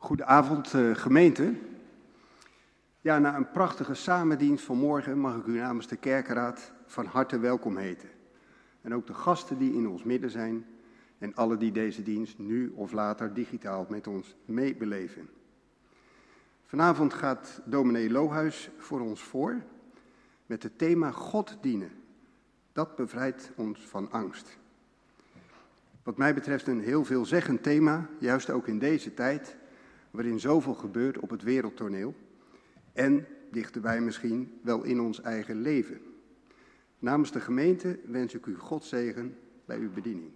Goedenavond gemeente. Ja, na een prachtige samendienst vanmorgen mag ik u namens de kerkenraad van harte welkom heten. En ook de gasten die in ons midden zijn en alle die deze dienst nu of later digitaal met ons meebeleven. Vanavond gaat dominee Lohuis voor ons voor met het thema God dienen. Dat bevrijdt ons van angst. Wat mij betreft een heel veelzeggend thema, juist ook in deze tijd, waarin zoveel gebeurt op het wereldtoneel en, dichterbij misschien, wel in ons eigen leven. Namens de gemeente wens ik u Gods zegen bij uw bediening.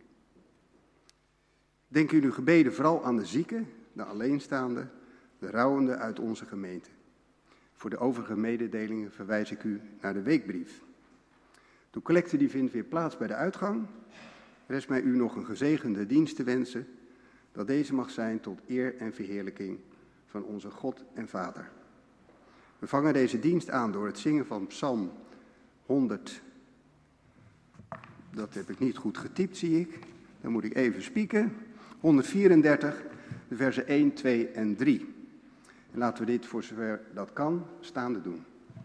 Denk in uw gebeden vooral aan de zieken, de alleenstaanden, de rouwenden uit onze gemeente. Voor de overige mededelingen verwijs ik u naar de weekbrief. De collecte die vindt weer plaats bij de uitgang. Rest mij u nog een gezegende dienst te wensen, dat deze mag zijn tot eer en verheerlijking van onze God en Vader. We vangen deze dienst aan door het zingen van Psalm 100. Dat heb ik niet goed getypt, zie ik. Dan moet ik even spieken. 134, de versen 1, 2 en 3. En laten we dit voor zover dat kan staande doen.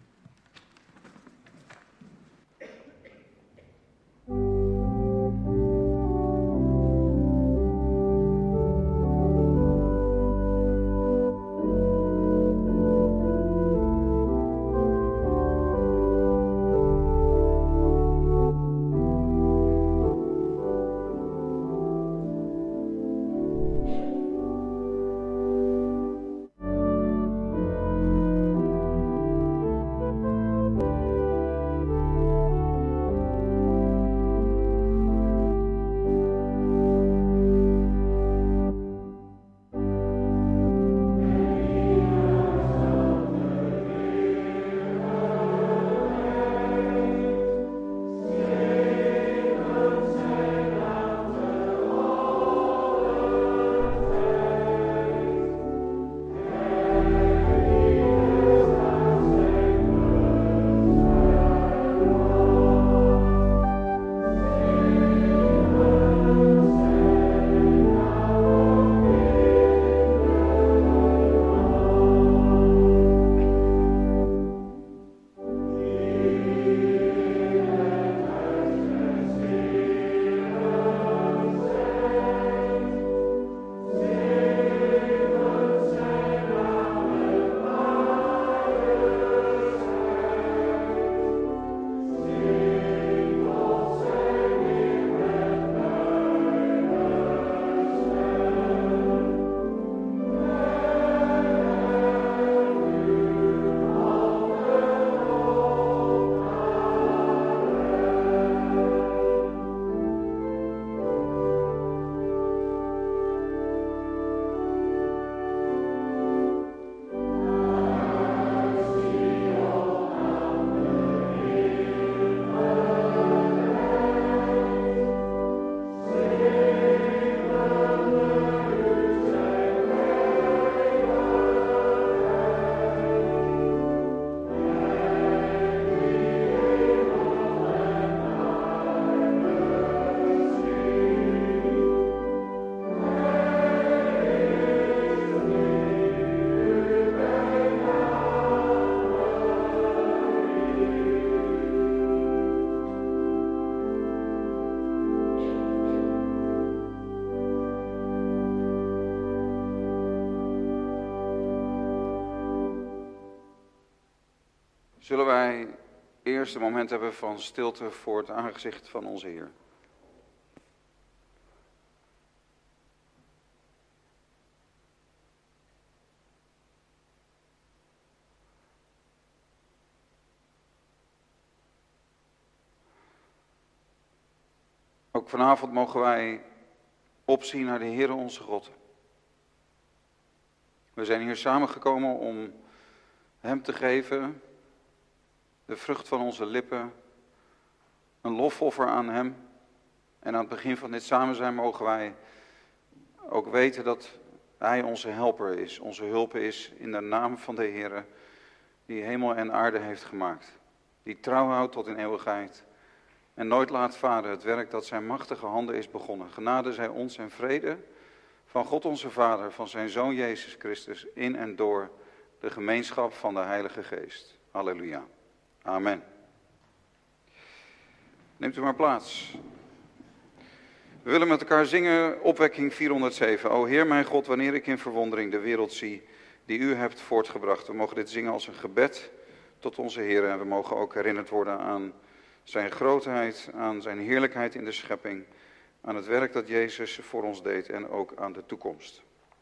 Zullen wij eerst een moment hebben van stilte voor het aangezicht van onze Heer. Ook vanavond mogen wij opzien naar de Heer onze God. We zijn hier samengekomen om Hem te geven, de vrucht van onze lippen, een lofoffer aan Hem. En aan het begin van dit samen zijn mogen wij ook weten dat Hij onze helper is, onze hulp is in de naam van de Heer, die hemel en aarde heeft gemaakt. Die trouw houdt tot in eeuwigheid en nooit laat varen het werk dat zijn machtige handen is begonnen. Genade zij ons en vrede van God onze Vader, van zijn Zoon Jezus Christus, in en door de gemeenschap van de Heilige Geest. Halleluja. Amen. Neemt u maar plaats. We willen met elkaar zingen opwekking 407. O Heer mijn God, wanneer ik in verwondering de wereld zie die u hebt voortgebracht. We mogen dit zingen als een gebed tot onze Heer. En we mogen ook herinnerd worden aan zijn grootheid, aan zijn heerlijkheid in de schepping, aan het werk dat Jezus voor ons deed en ook aan de toekomst.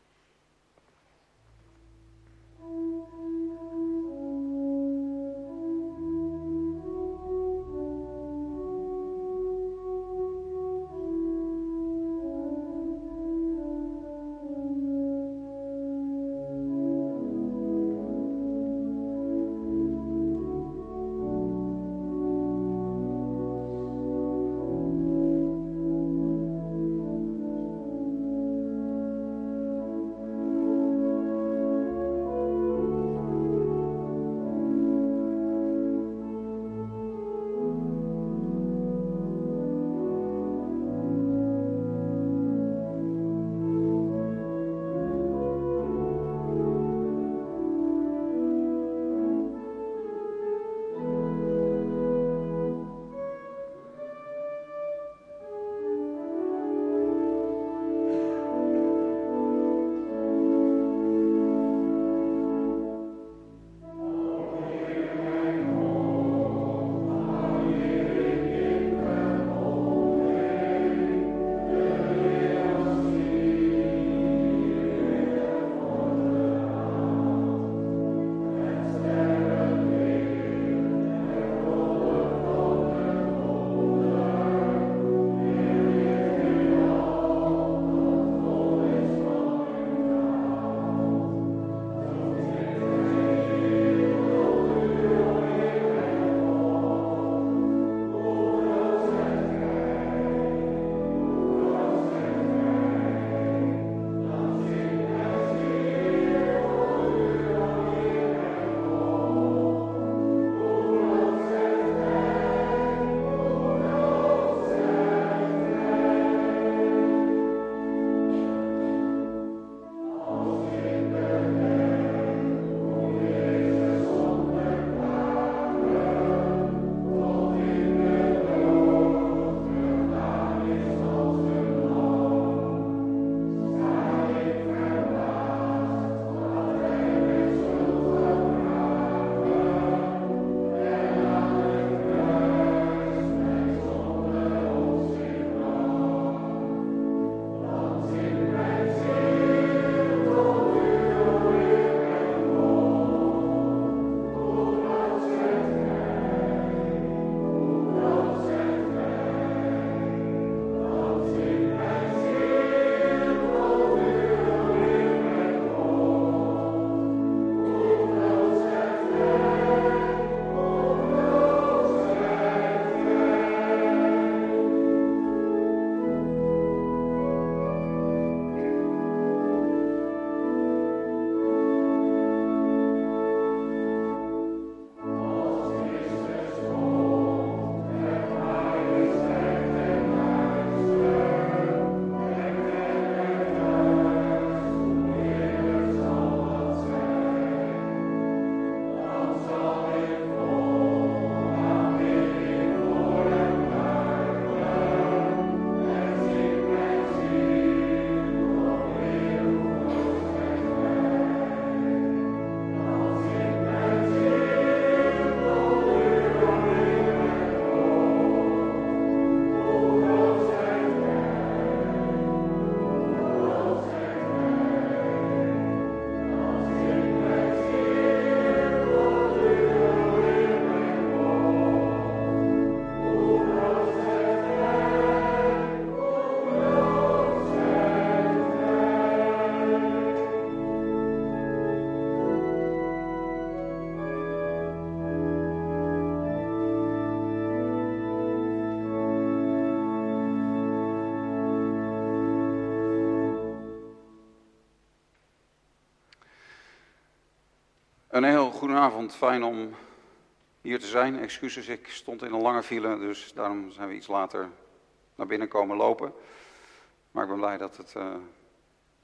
Een heel goede avond, fijn om hier te zijn. Excuses, ik stond in een lange file, dus daarom zijn we iets later naar binnen komen lopen. Maar ik ben blij dat het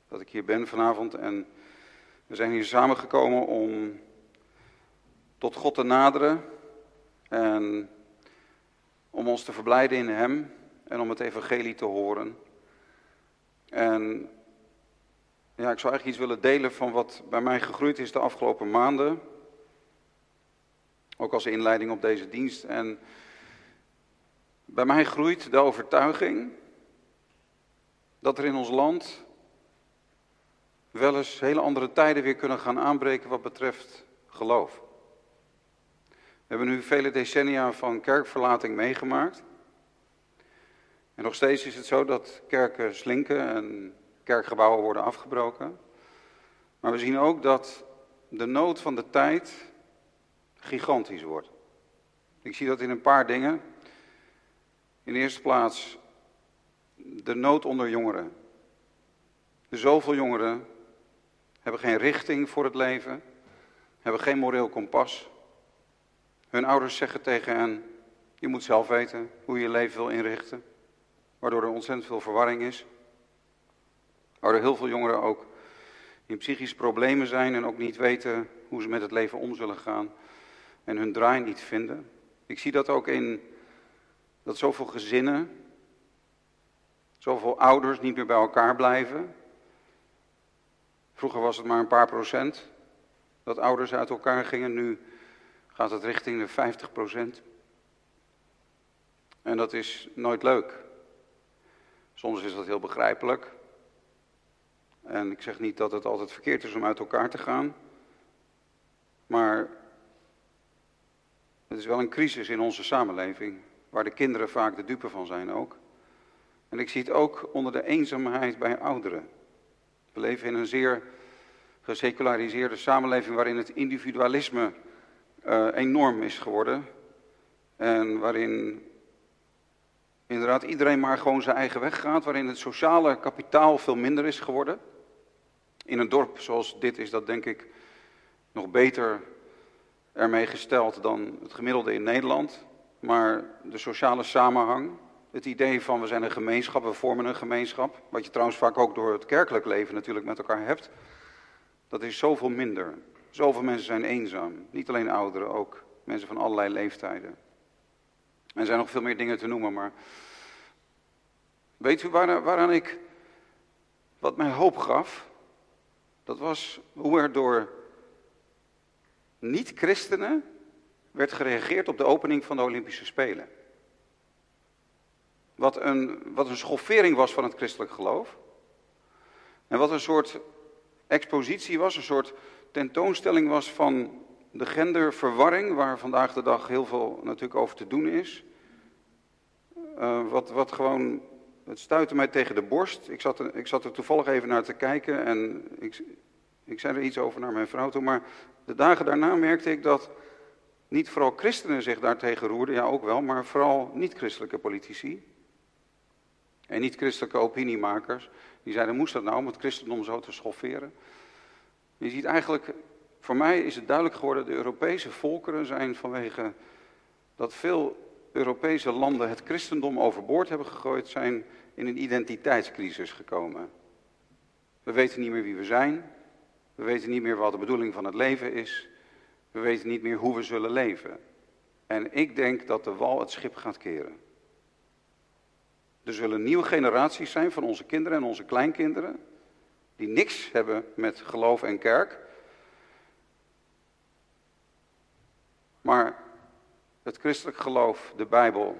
dat ik hier ben vanavond. En we zijn hier samengekomen om tot God te naderen en om ons te verblijden in Hem en om het evangelie te horen. En ja, ik zou eigenlijk iets willen delen van wat bij mij gegroeid is de afgelopen maanden. Ook als inleiding op deze dienst. En bij mij groeit de overtuiging dat er in ons land wel eens hele andere tijden weer kunnen gaan aanbreken wat betreft geloof. We hebben nu vele decennia van kerkverlating meegemaakt. En nog steeds is het zo dat kerken slinken en kerkgebouwen worden afgebroken. Maar we zien ook dat de nood van de tijd gigantisch wordt. Ik zie dat in een paar dingen. In de eerste plaats de nood onder jongeren. Zoveel jongeren hebben geen richting voor het leven, hebben geen moreel kompas. Hun ouders zeggen tegen hen, je moet zelf weten hoe je je leven wil inrichten. Waardoor er ontzettend veel verwarring is. Waardoor heel veel jongeren ook in psychische problemen zijn en ook niet weten hoe ze met het leven om zullen gaan. En hun draai niet vinden. Ik zie dat ook in dat zoveel gezinnen, zoveel ouders niet meer bij elkaar blijven. Vroeger was het maar een paar procent dat ouders uit elkaar gingen. Nu gaat het richting de 50%. En dat is nooit leuk. Soms is dat heel begrijpelijk. En ik zeg niet dat het altijd verkeerd is om uit elkaar te gaan. Maar het is wel een crisis in onze samenleving. Waar de kinderen vaak de dupe van zijn ook. En ik zie het ook onder de eenzaamheid bij ouderen. We leven in een zeer geseculariseerde samenleving waarin het individualisme enorm is geworden. En waarin inderdaad iedereen maar gewoon zijn eigen weg gaat. Waarin het sociale kapitaal veel minder is geworden. In een dorp zoals dit is dat denk ik nog beter ermee gesteld dan het gemiddelde in Nederland. Maar de sociale samenhang, het idee van we zijn een gemeenschap, we vormen een gemeenschap. Wat je trouwens vaak ook door het kerkelijk leven natuurlijk met elkaar hebt. Dat is zoveel minder. Zoveel mensen zijn eenzaam. Niet alleen ouderen, ook mensen van allerlei leeftijden. En er zijn nog veel meer dingen te noemen, maar weet u waaraan ik, wat mij hoop gaf? Dat was hoe er door niet-christenen werd gereageerd op de opening van de Olympische Spelen. Wat een schoffering was van het christelijk geloof. En wat een soort expositie was, een soort tentoonstelling was van de genderverwarring, waar vandaag de dag heel veel natuurlijk over te doen is. Wat gewoon, het stuitte mij tegen de borst. Ik zat er toevallig even naar te kijken en ik zei er iets over naar mijn vrouw toe. Maar de dagen daarna merkte ik dat niet vooral christenen zich daartegen roerden, ja ook wel, maar vooral niet-christelijke politici. En niet-christelijke opiniemakers, die zeiden, moest dat nou om het christendom zo te schofferen? Je ziet eigenlijk, voor mij is het duidelijk geworden, de Europese volkeren zijn vanwege dat veel Europese landen het christendom overboord hebben gegooid, zijn in een identiteitscrisis gekomen. We weten niet meer wie we zijn, we weten niet meer wat de bedoeling van het leven is, we weten niet meer hoe we zullen leven. En ik denk dat de wal het schip gaat keren. Er zullen nieuwe generaties zijn van onze kinderen en onze kleinkinderen, die niks hebben met geloof en kerk. Maar het christelijk geloof, de Bijbel,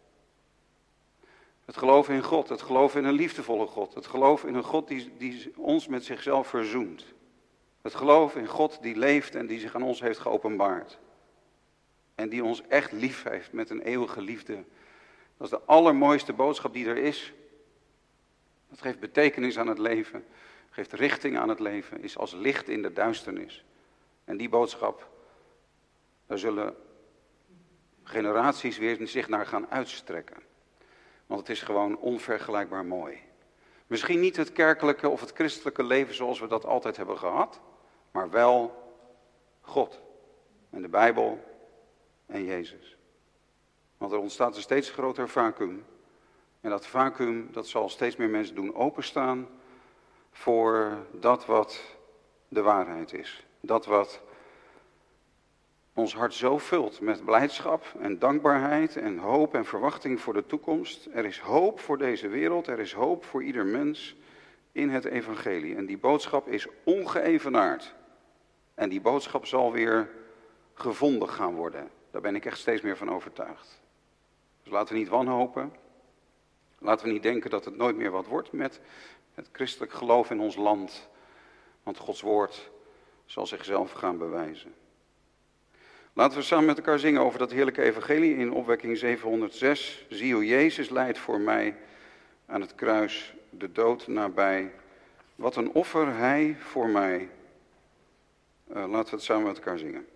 het geloof in God, het geloof in een liefdevolle God, het geloof in een God die ons met zichzelf verzoent. Het geloof in God die leeft en die zich aan ons heeft geopenbaard. En die ons echt lief heeft met een eeuwige liefde. Dat is de allermooiste boodschap die er is. Dat geeft betekenis aan het leven, geeft richting aan het leven, is als licht in de duisternis. En die boodschap, daar zullen generaties weer zich naar gaan uitstrekken. Want het is gewoon onvergelijkbaar mooi. Misschien niet het kerkelijke of het christelijke leven zoals we dat altijd hebben gehad, maar wel God en de Bijbel en Jezus. Want er ontstaat een steeds groter vacuüm. En dat vacuüm, dat zal steeds meer mensen doen openstaan voor dat wat de waarheid is. Dat wat ons hart zo vult met blijdschap en dankbaarheid en hoop en verwachting voor de toekomst. Er is hoop voor deze wereld, er is hoop voor ieder mens in het evangelie. En die boodschap is ongeëvenaard. En die boodschap zal weer gevonden gaan worden. Daar ben ik echt steeds meer van overtuigd. Dus laten we niet wanhopen. Laten we niet denken dat het nooit meer wat wordt met het christelijk geloof in ons land. Want Gods woord zal zichzelf gaan bewijzen. Laten we samen met elkaar zingen over dat heerlijke evangelie in opwekking 706. Zie hoe Jezus lijdt voor mij aan het kruis, de dood nabij. Wat een offer hij voor mij. Laten we het samen met elkaar zingen.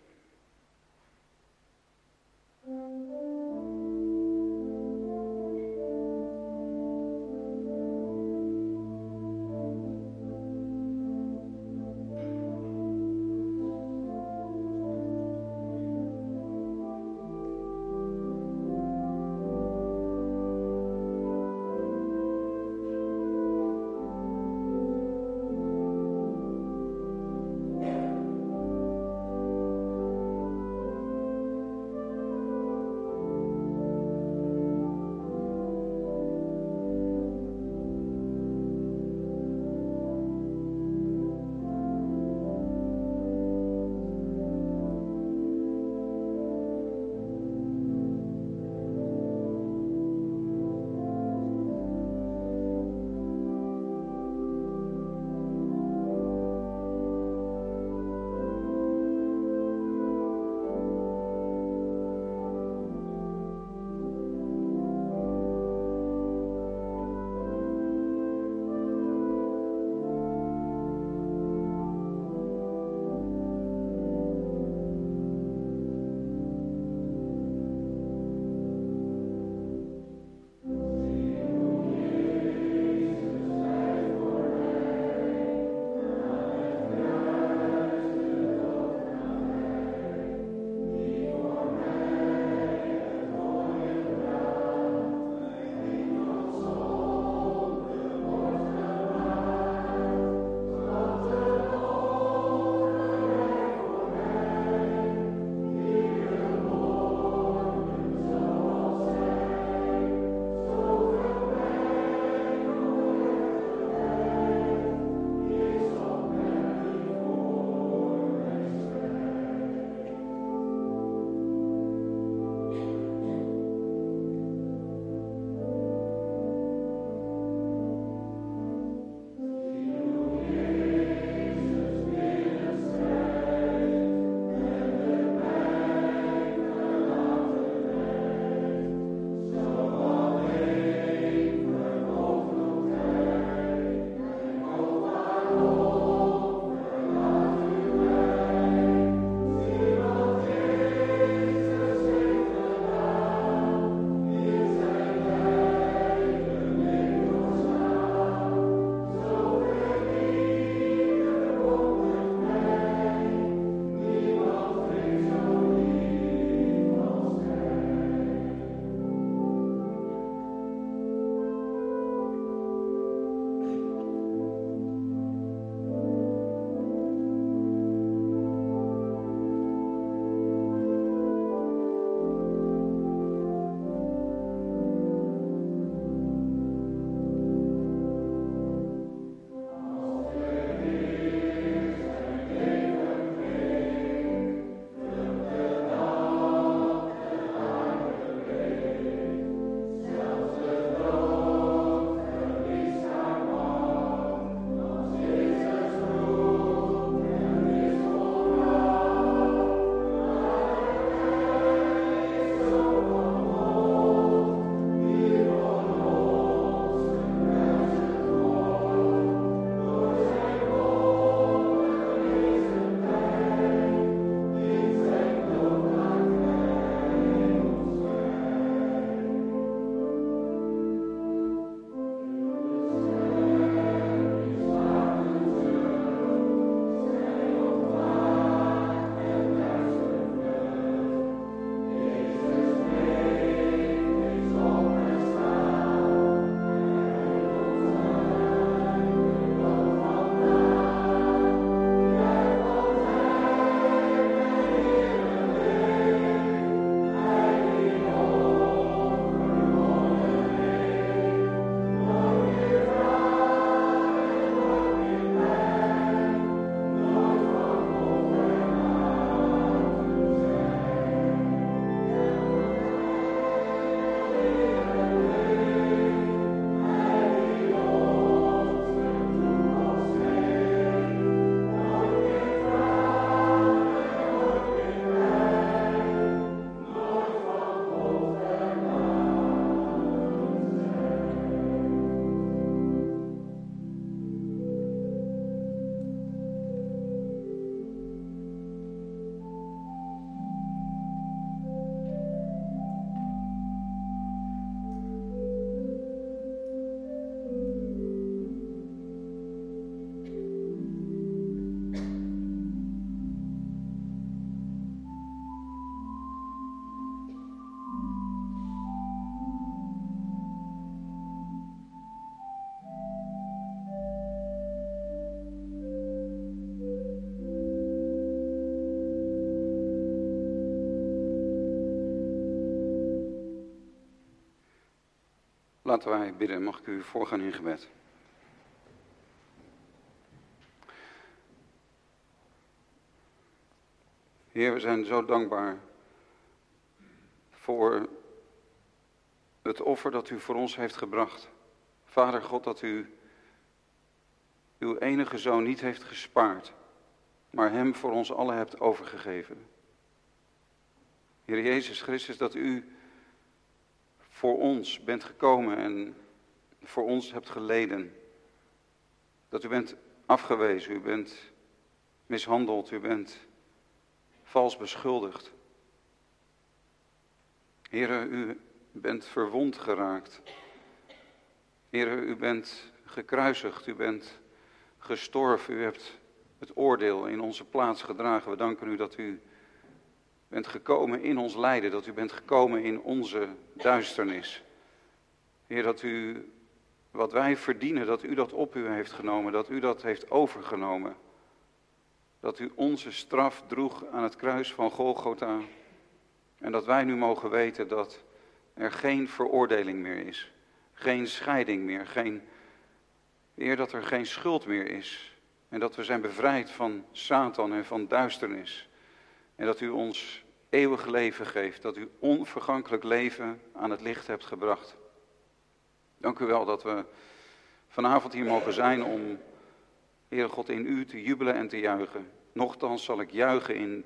Laten wij bidden. Mag ik u voorgaan in gebed? Heer, we zijn zo dankbaar voor het offer dat u voor ons heeft gebracht. Vader God, dat u uw enige zoon niet heeft gespaard, maar hem voor ons allen hebt overgegeven. Heer Jezus Christus, dat u voor ons bent gekomen en voor ons hebt geleden. Dat u bent afgewezen, u bent mishandeld, u bent vals beschuldigd. Heere, u bent verwond geraakt. Heere, u bent gekruisigd, u bent gestorven, u hebt het oordeel in onze plaats gedragen. We danken u dat u bent gekomen in ons lijden, dat u bent gekomen in onze duisternis. Heer, dat u wat wij verdienen, dat u dat op u heeft genomen, dat u dat heeft overgenomen. Dat u onze straf droeg aan het kruis van Golgotha. En dat wij nu mogen weten dat er geen veroordeling meer is. Geen scheiding meer. Heer, dat er geen schuld meer is. En dat we zijn bevrijd van Satan en van duisternis. En dat u ons eeuwig leven geeft. Dat u onvergankelijk leven aan het licht hebt gebracht. Dank u wel dat we vanavond hier mogen zijn om, Heere God, in u te jubelen en te juichen. Nochtans zal ik juichen in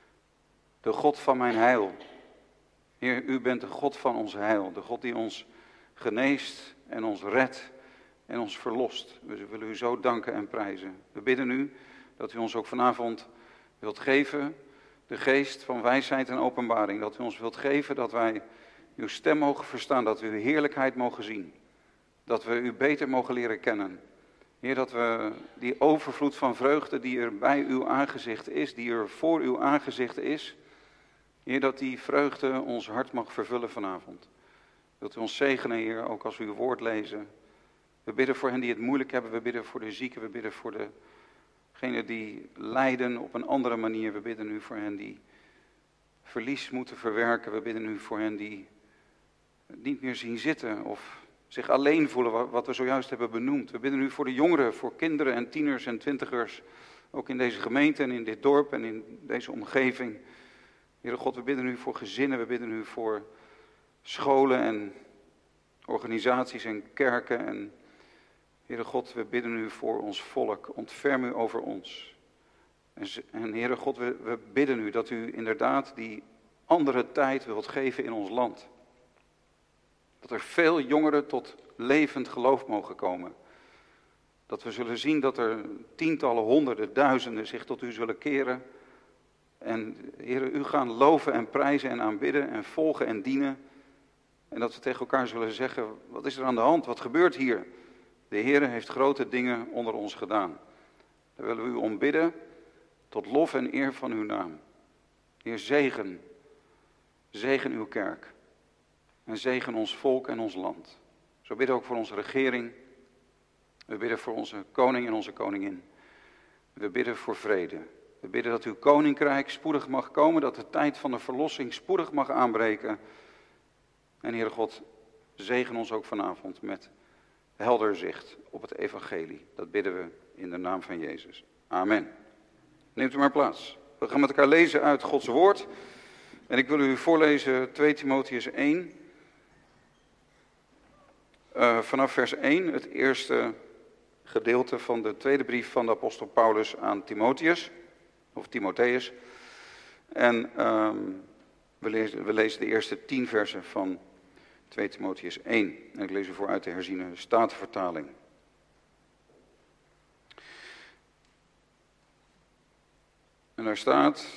de God van mijn heil. Heer, u bent de God van ons heil. De God die ons geneest en ons redt en ons verlost. We willen u zo danken en prijzen. We bidden u dat u ons ook vanavond wilt geven, de geest van wijsheid en openbaring. Dat u ons wilt geven dat wij uw stem mogen verstaan, dat we uw heerlijkheid mogen zien. Dat we u beter mogen leren kennen. Heer, dat we die overvloed van vreugde die er bij uw aangezicht is, die er voor uw aangezicht is, Heer, dat die vreugde ons hart mag vervullen vanavond. Wilt u ons zegenen, Heer, ook als we uw woord lezen. We bidden voor hen die het moeilijk hebben, we bidden voor de zieken, we bidden voor degenen die lijden op een andere manier. We bidden u voor hen die verlies moeten verwerken, we bidden u voor hen die het niet meer zien zitten of zich alleen voelen, wat we zojuist hebben benoemd. We bidden u voor de jongeren, voor kinderen en tieners en twintigers, ook in deze gemeente en in dit dorp en in deze omgeving. Heere God, we bidden u voor gezinnen, we bidden u voor scholen en organisaties en kerken. En Heere God, we bidden u voor ons volk, ontferm u over ons. En Heere God, we bidden u dat u inderdaad die andere tijd wilt geven in ons land. Dat er veel jongeren tot levend geloof mogen komen. Dat we zullen zien dat er tientallen, honderden, duizenden zich tot u zullen keren. En Heere, u gaan loven en prijzen en aanbidden en volgen en dienen. En dat we tegen elkaar zullen zeggen, wat is er aan de hand? Wat gebeurt hier? De Heere heeft grote dingen onder ons gedaan. Daar willen we u om bidden, tot lof en eer van uw naam. Heer, zegen uw kerk. En zegen ons volk en ons land. Zo bidden we ook voor onze regering. We bidden voor onze koning en onze koningin. We bidden voor vrede. We bidden dat uw koninkrijk spoedig mag komen, dat de tijd van de verlossing spoedig mag aanbreken. En Heere God, zegen ons ook vanavond met helder zicht op het evangelie. Dat bidden we in de naam van Jezus. Amen. Neemt u maar plaats. We gaan met elkaar lezen uit Gods woord. En ik wil u voorlezen 2 Timotheüs 1. Vanaf vers 1, het eerste gedeelte van de tweede brief van de apostel Paulus aan Timotheus. Of Timotheus. En we lezen de eerste 10 versen van 2 Timotheüs 1. En ik lees u voor uit de herziene Statenvertaling. En daar staat: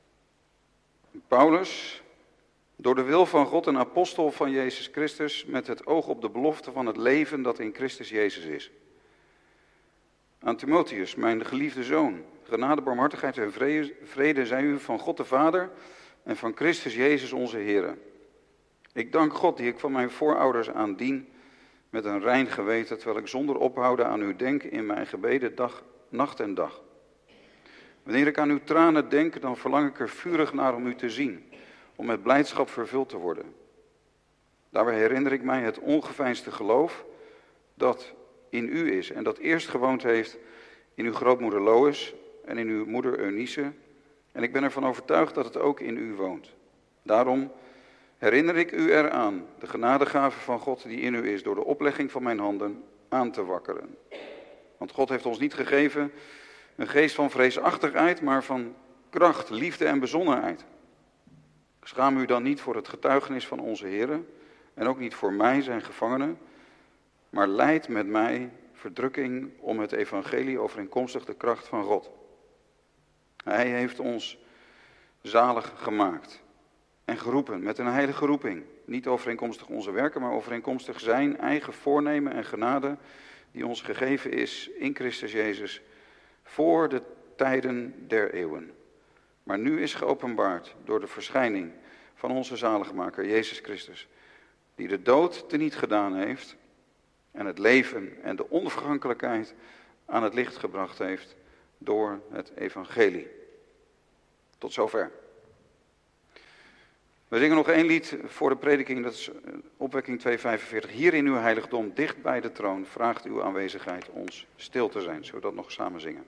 Paulus, door de wil van God een apostel van Jezus Christus, met het oog op de belofte van het leven dat in Christus Jezus is. Aan Timotheus, mijn geliefde zoon, genade, barmhartigheid en vrede zij u van God de Vader en van Christus Jezus onze Heer. Ik dank God die ik van mijn voorouders aan dien met een rein geweten, terwijl ik zonder ophouden aan u denk in mijn gebeden nacht en dag. Wanneer ik aan uw tranen denk, dan verlang ik er vurig naar om u te zien, om met blijdschap vervuld te worden. Daarbij herinner ik mij het ongeveinsde geloof dat in u is en dat eerst gewoond heeft in uw grootmoeder Lois en in uw moeder Eunice. En ik ben ervan overtuigd dat het ook in u woont. Daarom herinner ik u eraan de genadegave van God die in u is door de oplegging van mijn handen aan te wakkeren. Want God heeft ons niet gegeven een geest van vreesachtigheid, maar van kracht, liefde en bezonnenheid. Schaam u dan niet voor het getuigenis van onze Here en ook niet voor mij, zijn gevangene, maar lijd met mij verdrukking om het evangelie overeenkomstig de kracht van God. Hij heeft ons zalig gemaakt en geroepen met een heilige roeping. Niet overeenkomstig onze werken, maar overeenkomstig zijn eigen voornemen en genade die ons gegeven is in Christus Jezus voor de tijden der eeuwen. Maar nu is geopenbaard door de verschijning van onze zaligmaker Jezus Christus, die de dood teniet gedaan heeft en het leven en de onvergankelijkheid aan het licht gebracht heeft door het evangelie. Tot zover. We zingen nog één lied voor de prediking, dat is opwekking 2:45. Hier in uw heiligdom, dicht bij de troon, vraagt uw aanwezigheid ons stil te zijn. Zullen we dat nog samen zingen?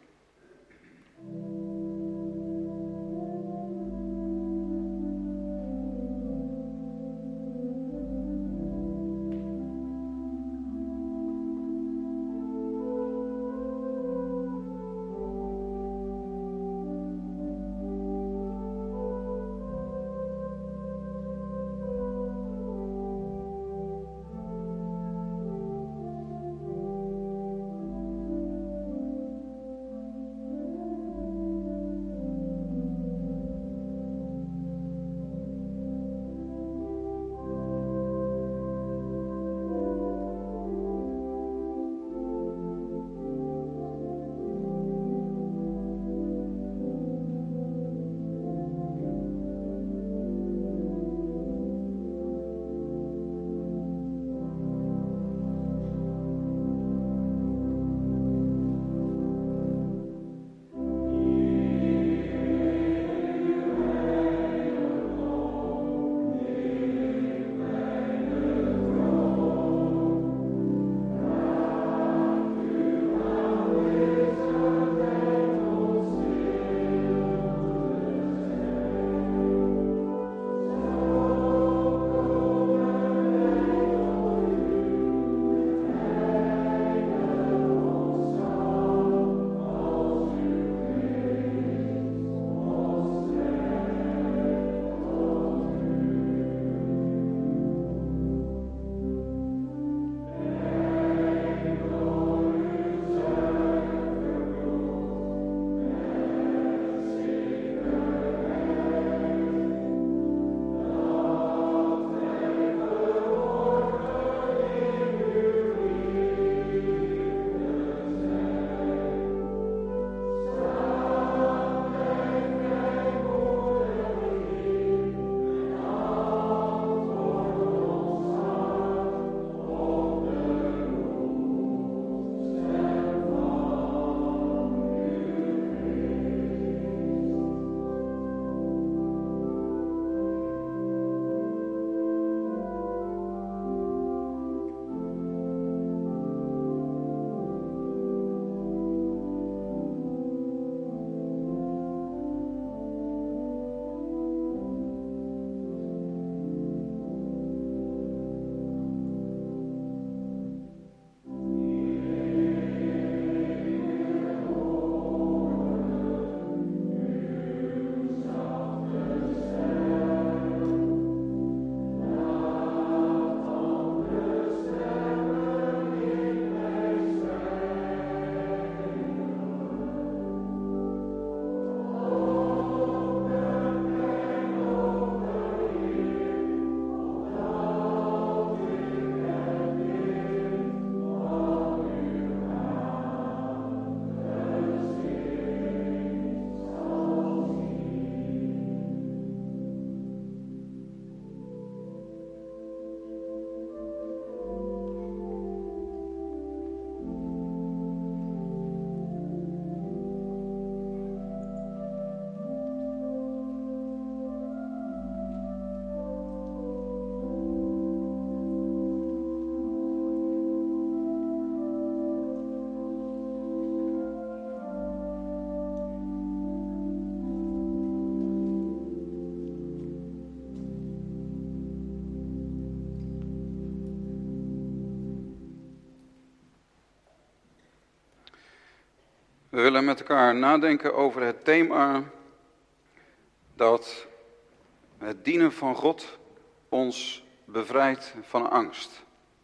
We willen met elkaar nadenken over het thema dat het dienen van God ons bevrijdt van angst.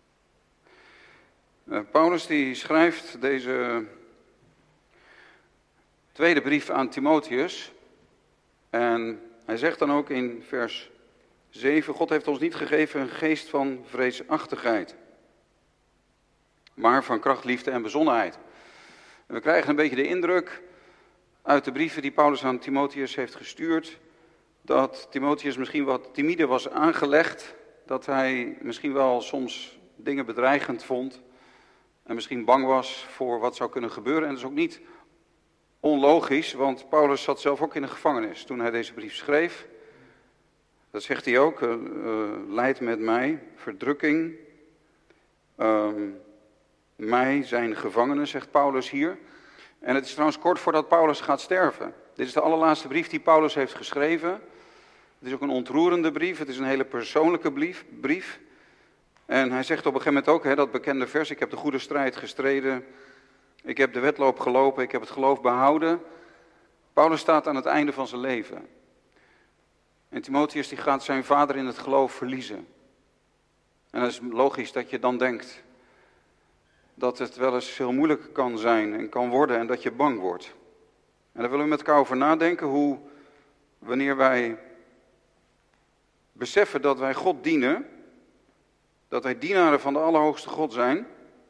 Paulus die schrijft deze tweede brief aan Timotheus en hij zegt dan ook in vers 7, God heeft ons niet gegeven een geest van vreesachtigheid, maar van kracht, liefde en bezonnenheid. We krijgen een beetje de indruk uit de brieven die Paulus aan Timotheus heeft gestuurd, dat Timotheus misschien wat timide was aangelegd, dat hij misschien wel soms dingen bedreigend vond en misschien bang was voor wat zou kunnen gebeuren. En dat is ook niet onlogisch, want Paulus zat zelf ook in de gevangenis toen hij deze brief schreef. Dat zegt hij ook, leidt met mij verdrukking, mij zijn gevangenen, zegt Paulus hier. En het is trouwens kort voordat Paulus gaat sterven. Dit is de allerlaatste brief die Paulus heeft geschreven. Het is ook een ontroerende brief, het is een hele persoonlijke brief. En hij zegt op een gegeven moment ook, dat bekende vers, ik heb de goede strijd gestreden, ik heb de wedloop gelopen, ik heb het geloof behouden. Paulus staat aan het einde van zijn leven. En Timotheus die gaat zijn vader in het geloof verliezen. En dat is logisch dat je dan denkt dat het wel eens heel moeilijk kan zijn en kan worden en dat je bang wordt. En daar willen we met elkaar over nadenken hoe, wanneer wij beseffen dat wij God dienen, dat wij dienaren van de Allerhoogste God zijn,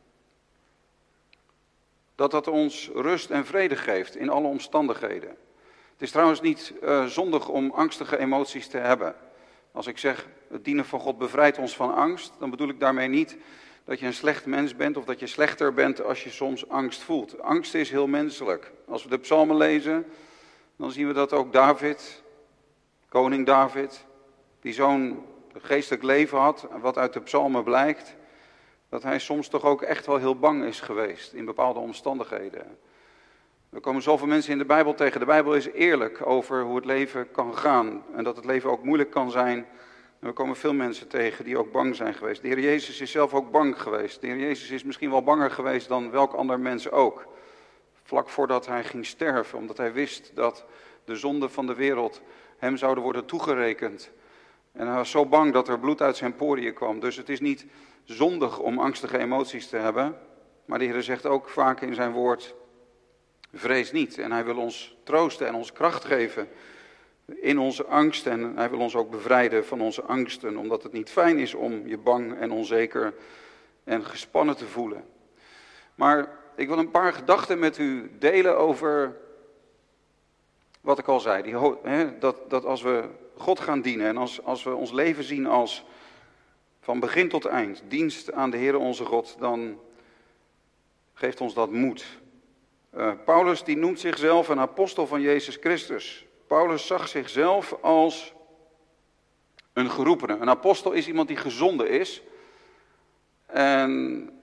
dat dat ons rust en vrede geeft in alle omstandigheden. Het is trouwens niet zondig om angstige emoties te hebben. Als ik zeg, het dienen van God bevrijdt ons van angst, dan bedoel ik daarmee niet dat je een slecht mens bent of dat je slechter bent als je soms angst voelt. Angst is heel menselijk. Als we de psalmen lezen, dan zien we dat ook David, koning David, die zo'n geestelijk leven had, wat uit de psalmen blijkt, dat hij soms toch ook echt wel heel bang is geweest in bepaalde omstandigheden. Er komen zoveel mensen in de Bijbel tegen. De Bijbel is eerlijk over hoe het leven kan gaan en dat het leven ook moeilijk kan zijn. En we komen veel mensen tegen die ook bang zijn geweest. De Heer Jezus is zelf ook bang geweest. De Heer Jezus is misschien wel banger geweest dan welk ander mens ook. Vlak voordat hij ging sterven, omdat hij wist dat de zonden van de wereld hem zouden worden toegerekend. En hij was zo bang dat er bloed uit zijn poriën kwam. Dus het is niet zondig om angstige emoties te hebben. Maar de Heer zegt ook vaak in zijn woord, vrees niet. En hij wil ons troosten en ons kracht geven in onze angst. En hij wil ons ook bevrijden van onze angsten. Omdat het niet fijn is om je bang en onzeker en gespannen te voelen. Maar ik wil een paar gedachten met u delen over wat ik al zei. Dat als we God gaan dienen en als we ons leven zien als van begin tot eind dienst aan de Heere onze God, dan geeft ons dat moed. Paulus die noemt zichzelf een apostel van Jezus Christus. Paulus zag zichzelf als een geroepene. Een apostel is iemand die gezonden is. En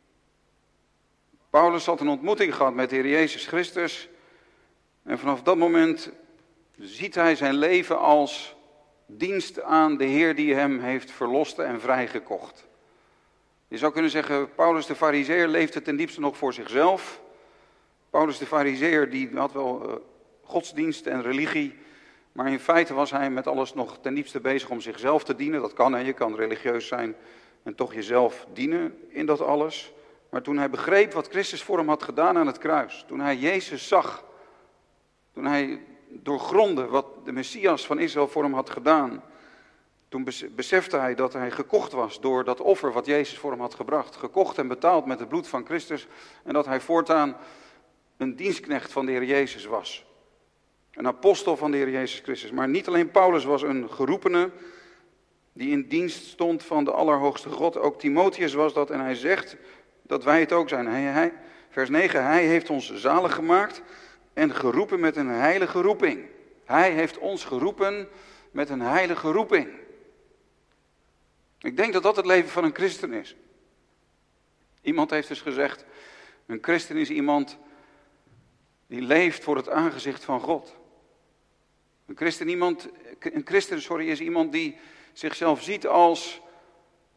Paulus had een ontmoeting gehad met de Heer Jezus Christus. En vanaf dat moment ziet hij zijn leven als dienst aan de Heer die hem heeft verlost en vrijgekocht. Je zou kunnen zeggen, Paulus de Farizeeër leefde ten diepste nog voor zichzelf. Paulus de Farizeeër die had wel godsdienst en religie, maar in feite was hij met alles nog ten diepste bezig om zichzelf te dienen. Dat kan, je kan religieus zijn en toch jezelf dienen in dat alles. Maar toen hij begreep wat Christus voor hem had gedaan aan het kruis, toen hij Jezus zag, toen hij doorgrondde wat de Messias van Israël voor hem had gedaan, toen besefte hij dat hij gekocht was door dat offer wat Jezus voor hem had gebracht. Gekocht en betaald met het bloed van Christus en dat hij voortaan een dienstknecht van de Heer Jezus was. Een apostel van de Heer Jezus Christus. Maar niet alleen Paulus was een geroepene die in dienst stond van de Allerhoogste God. Ook Timotheus was dat en hij zegt dat wij het ook zijn. Vers 9, hij heeft ons zalig gemaakt en geroepen met een heilige roeping. Hij heeft ons geroepen met een heilige roeping. Ik denk dat dat het leven van een christen is. Iemand heeft dus gezegd, een christen is iemand die leeft voor het aangezicht van God. Een christen is iemand die zichzelf ziet als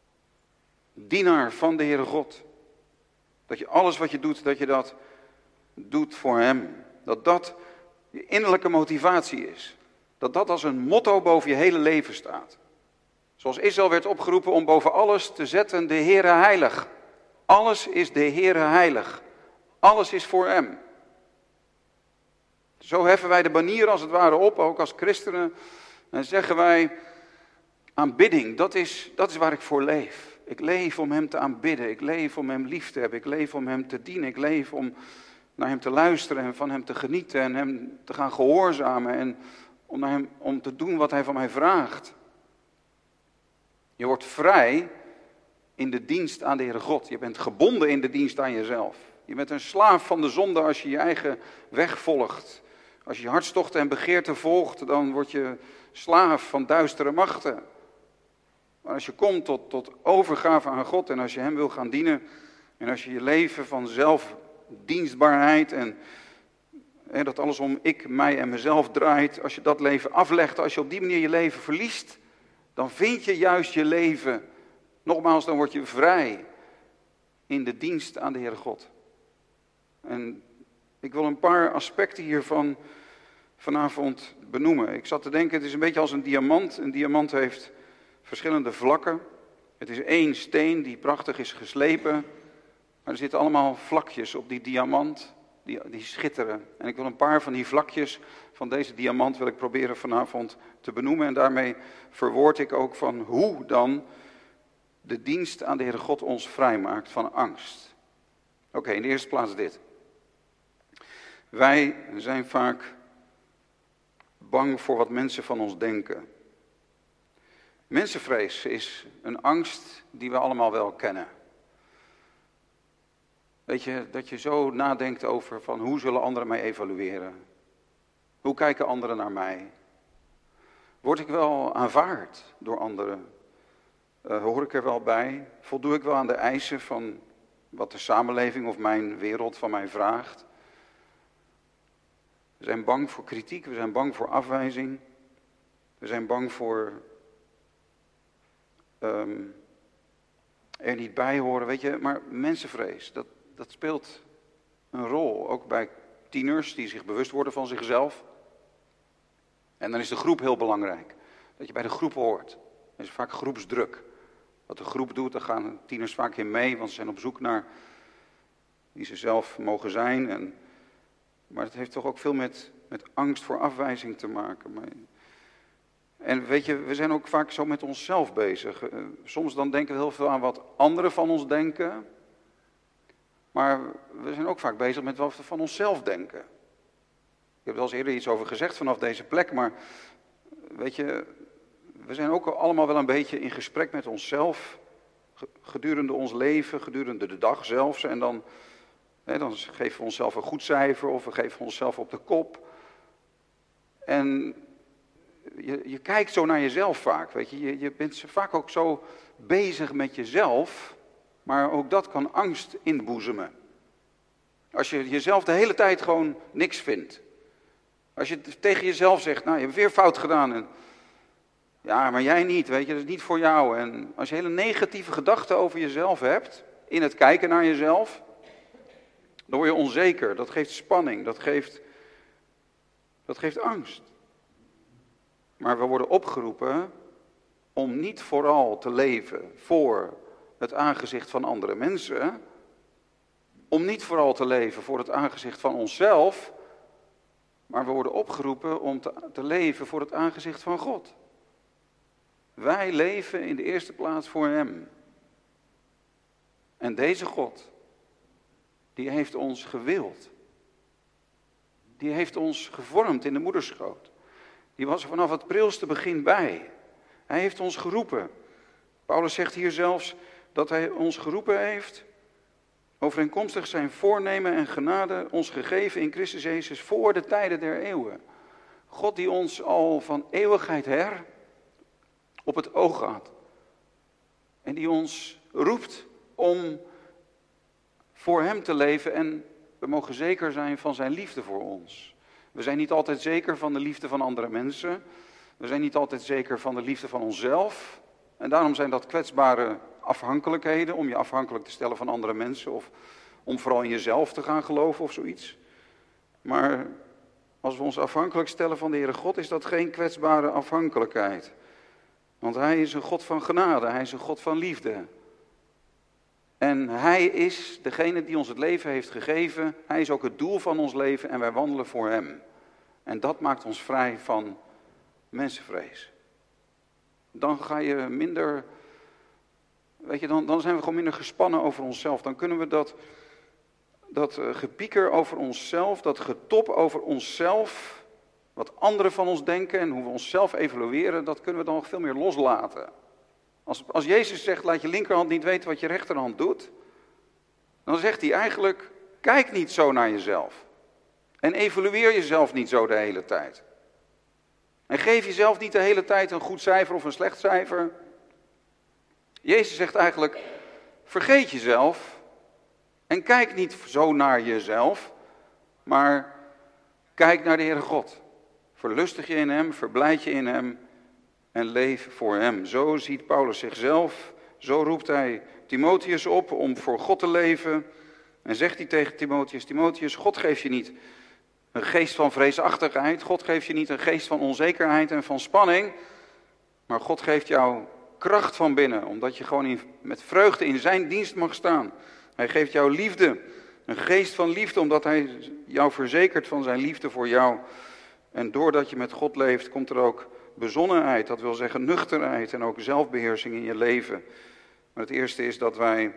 dienaar van de Heere God. Dat je alles wat je doet, dat je dat doet voor hem. Dat dat je innerlijke motivatie is. Dat dat als een motto boven je hele leven staat. Zoals Israël werd opgeroepen om boven alles te zetten de Heere heilig. Alles is de Heere heilig. Alles is voor hem. Zo heffen wij de banier als het ware op, ook als christenen. En zeggen wij, aanbidding, dat is waar ik voor leef. Ik leef om hem te aanbidden. Ik leef om hem lief te hebben. Ik leef om hem te dienen. Ik leef om naar hem te luisteren en van hem te genieten. En hem te gaan gehoorzamen. En om te doen wat hij van mij vraagt. Je wordt vrij in de dienst aan de Heere God. Je bent gebonden in de dienst aan jezelf. Je bent een slaaf van de zonde als je je eigen weg volgt. Als je je hartstochten en begeerten volgt, dan word je slaaf van duistere machten. Maar als je komt tot overgave aan God en als je hem wil gaan dienen. En als je je leven van zelfdienstbaarheid en dat alles om ik, mij en mezelf draait. Als je dat leven aflegt, als je op die manier je leven verliest. Dan vind je juist je leven. Nogmaals, dan word je vrij in de dienst aan de Heere God. En ik wil een paar aspecten hiervan vanavond benoemen. Ik zat te denken, het is een beetje als een diamant. Een diamant heeft verschillende vlakken. Het is één steen die prachtig is geslepen. Maar er zitten allemaal vlakjes op die diamant die schitteren. En ik wil een paar van die vlakjes van deze diamant wil ik proberen vanavond te benoemen. En daarmee verwoord ik ook van hoe dan de dienst aan de Heere God ons vrijmaakt van angst. Oké, in de eerste plaats dit. Wij zijn vaak bang voor wat mensen van ons denken. Mensenvrees is een angst die we allemaal wel kennen. Weet je, dat je zo nadenkt over van hoe zullen anderen mij evalueren? Hoe kijken anderen naar mij? Word ik wel aanvaard door anderen? Hoor ik er wel bij? Voldoe ik wel aan de eisen van wat de samenleving of mijn wereld van mij vraagt? We zijn bang voor kritiek, we zijn bang voor afwijzing. We zijn bang voor er niet bij horen, weet je. Maar mensenvrees, dat speelt een rol. Ook bij tieners die zich bewust worden van zichzelf. En dan is de groep heel belangrijk. Dat je bij de groep hoort. Er is vaak groepsdruk. Wat de groep doet, daar gaan tieners vaak in mee. Want ze zijn op zoek naar wie ze zelf mogen zijn. Maar het heeft toch ook veel met angst voor afwijzing te maken. En weet je, we zijn ook vaak zo met onszelf bezig. Soms dan denken we heel veel aan wat anderen van ons denken. Maar we zijn ook vaak bezig met wat we van onszelf denken. Ik heb er al eens eerder iets over gezegd vanaf deze plek. Maar weet je, we zijn ook allemaal wel een beetje in gesprek met onszelf. Gedurende ons leven, gedurende de dag zelfs. En dan geven we onszelf een goed cijfer of we geven onszelf op de kop. En je kijkt zo naar jezelf vaak, weet je. Je bent vaak ook zo bezig met jezelf, maar ook dat kan angst inboezemen. Als je jezelf de hele tijd gewoon niks vindt. Als je tegen jezelf zegt, nou je hebt weer fout gedaan. En, ja, maar jij niet, weet je, dat is niet voor jou. En als je hele negatieve gedachten over jezelf hebt, in het kijken naar jezelf, dan word je onzeker. Dat geeft spanning, dat geeft angst. Maar we worden opgeroepen om niet vooral te leven voor het aangezicht van andere mensen. Om niet vooral te leven voor het aangezicht van onszelf. Maar we worden opgeroepen om te leven voor het aangezicht van God. Wij leven in de eerste plaats voor Hem. En deze God, die heeft ons gewild. Die heeft ons gevormd in de moederschoot. Die was er vanaf het prilste begin bij. Hij heeft ons geroepen. Paulus zegt hier zelfs dat hij ons geroepen heeft, overeenkomstig zijn voornemen en genade ons gegeven in Christus Jezus voor de tijden der eeuwen. God die ons al van eeuwigheid her op het oog had. En die ons roept om voor hem te leven en we mogen zeker zijn van zijn liefde voor ons. We zijn niet altijd zeker van de liefde van andere mensen. We zijn niet altijd zeker van de liefde van onszelf. En daarom zijn dat kwetsbare afhankelijkheden, om je afhankelijk te stellen van andere mensen of om vooral in jezelf te gaan geloven of zoiets. Maar als we ons afhankelijk stellen van de Heere God, is dat geen kwetsbare afhankelijkheid. Want Hij is een God van genade, Hij is een God van liefde. En Hij is degene die ons het leven heeft gegeven. Hij is ook het doel van ons leven en wij wandelen voor Hem. En dat maakt ons vrij van mensenvrees. Dan ga je minder, dan zijn we gewoon minder gespannen over onszelf. Dan kunnen we dat gepieker over onszelf, dat getop over onszelf, wat anderen van ons denken en hoe we onszelf evalueren, dat kunnen we dan nog veel meer loslaten. Als Jezus zegt, laat je linkerhand niet weten wat je rechterhand doet, dan zegt hij eigenlijk, kijk niet zo naar jezelf. En evalueer jezelf niet zo de hele tijd. En geef jezelf niet de hele tijd een goed cijfer of een slecht cijfer. Jezus zegt eigenlijk, vergeet jezelf en kijk niet zo naar jezelf, maar kijk naar de Heere God. Verlustig je in Hem, verblijd je in Hem en leef voor Hem. Zo ziet Paulus zichzelf, zo roept hij Timotheus op om voor God te leven. En zegt hij tegen Timotheus, Timotheus, God geeft je niet een geest van vreesachtigheid, God geeft je niet een geest van onzekerheid en van spanning, maar God geeft jou kracht van binnen, omdat je gewoon met vreugde in zijn dienst mag staan. Hij geeft jou liefde, een geest van liefde, omdat hij jou verzekert van zijn liefde voor jou. En doordat je met God leeft, komt er ook bezonnenheid, dat wil zeggen nuchterheid en ook zelfbeheersing in je leven. Maar het eerste is dat wij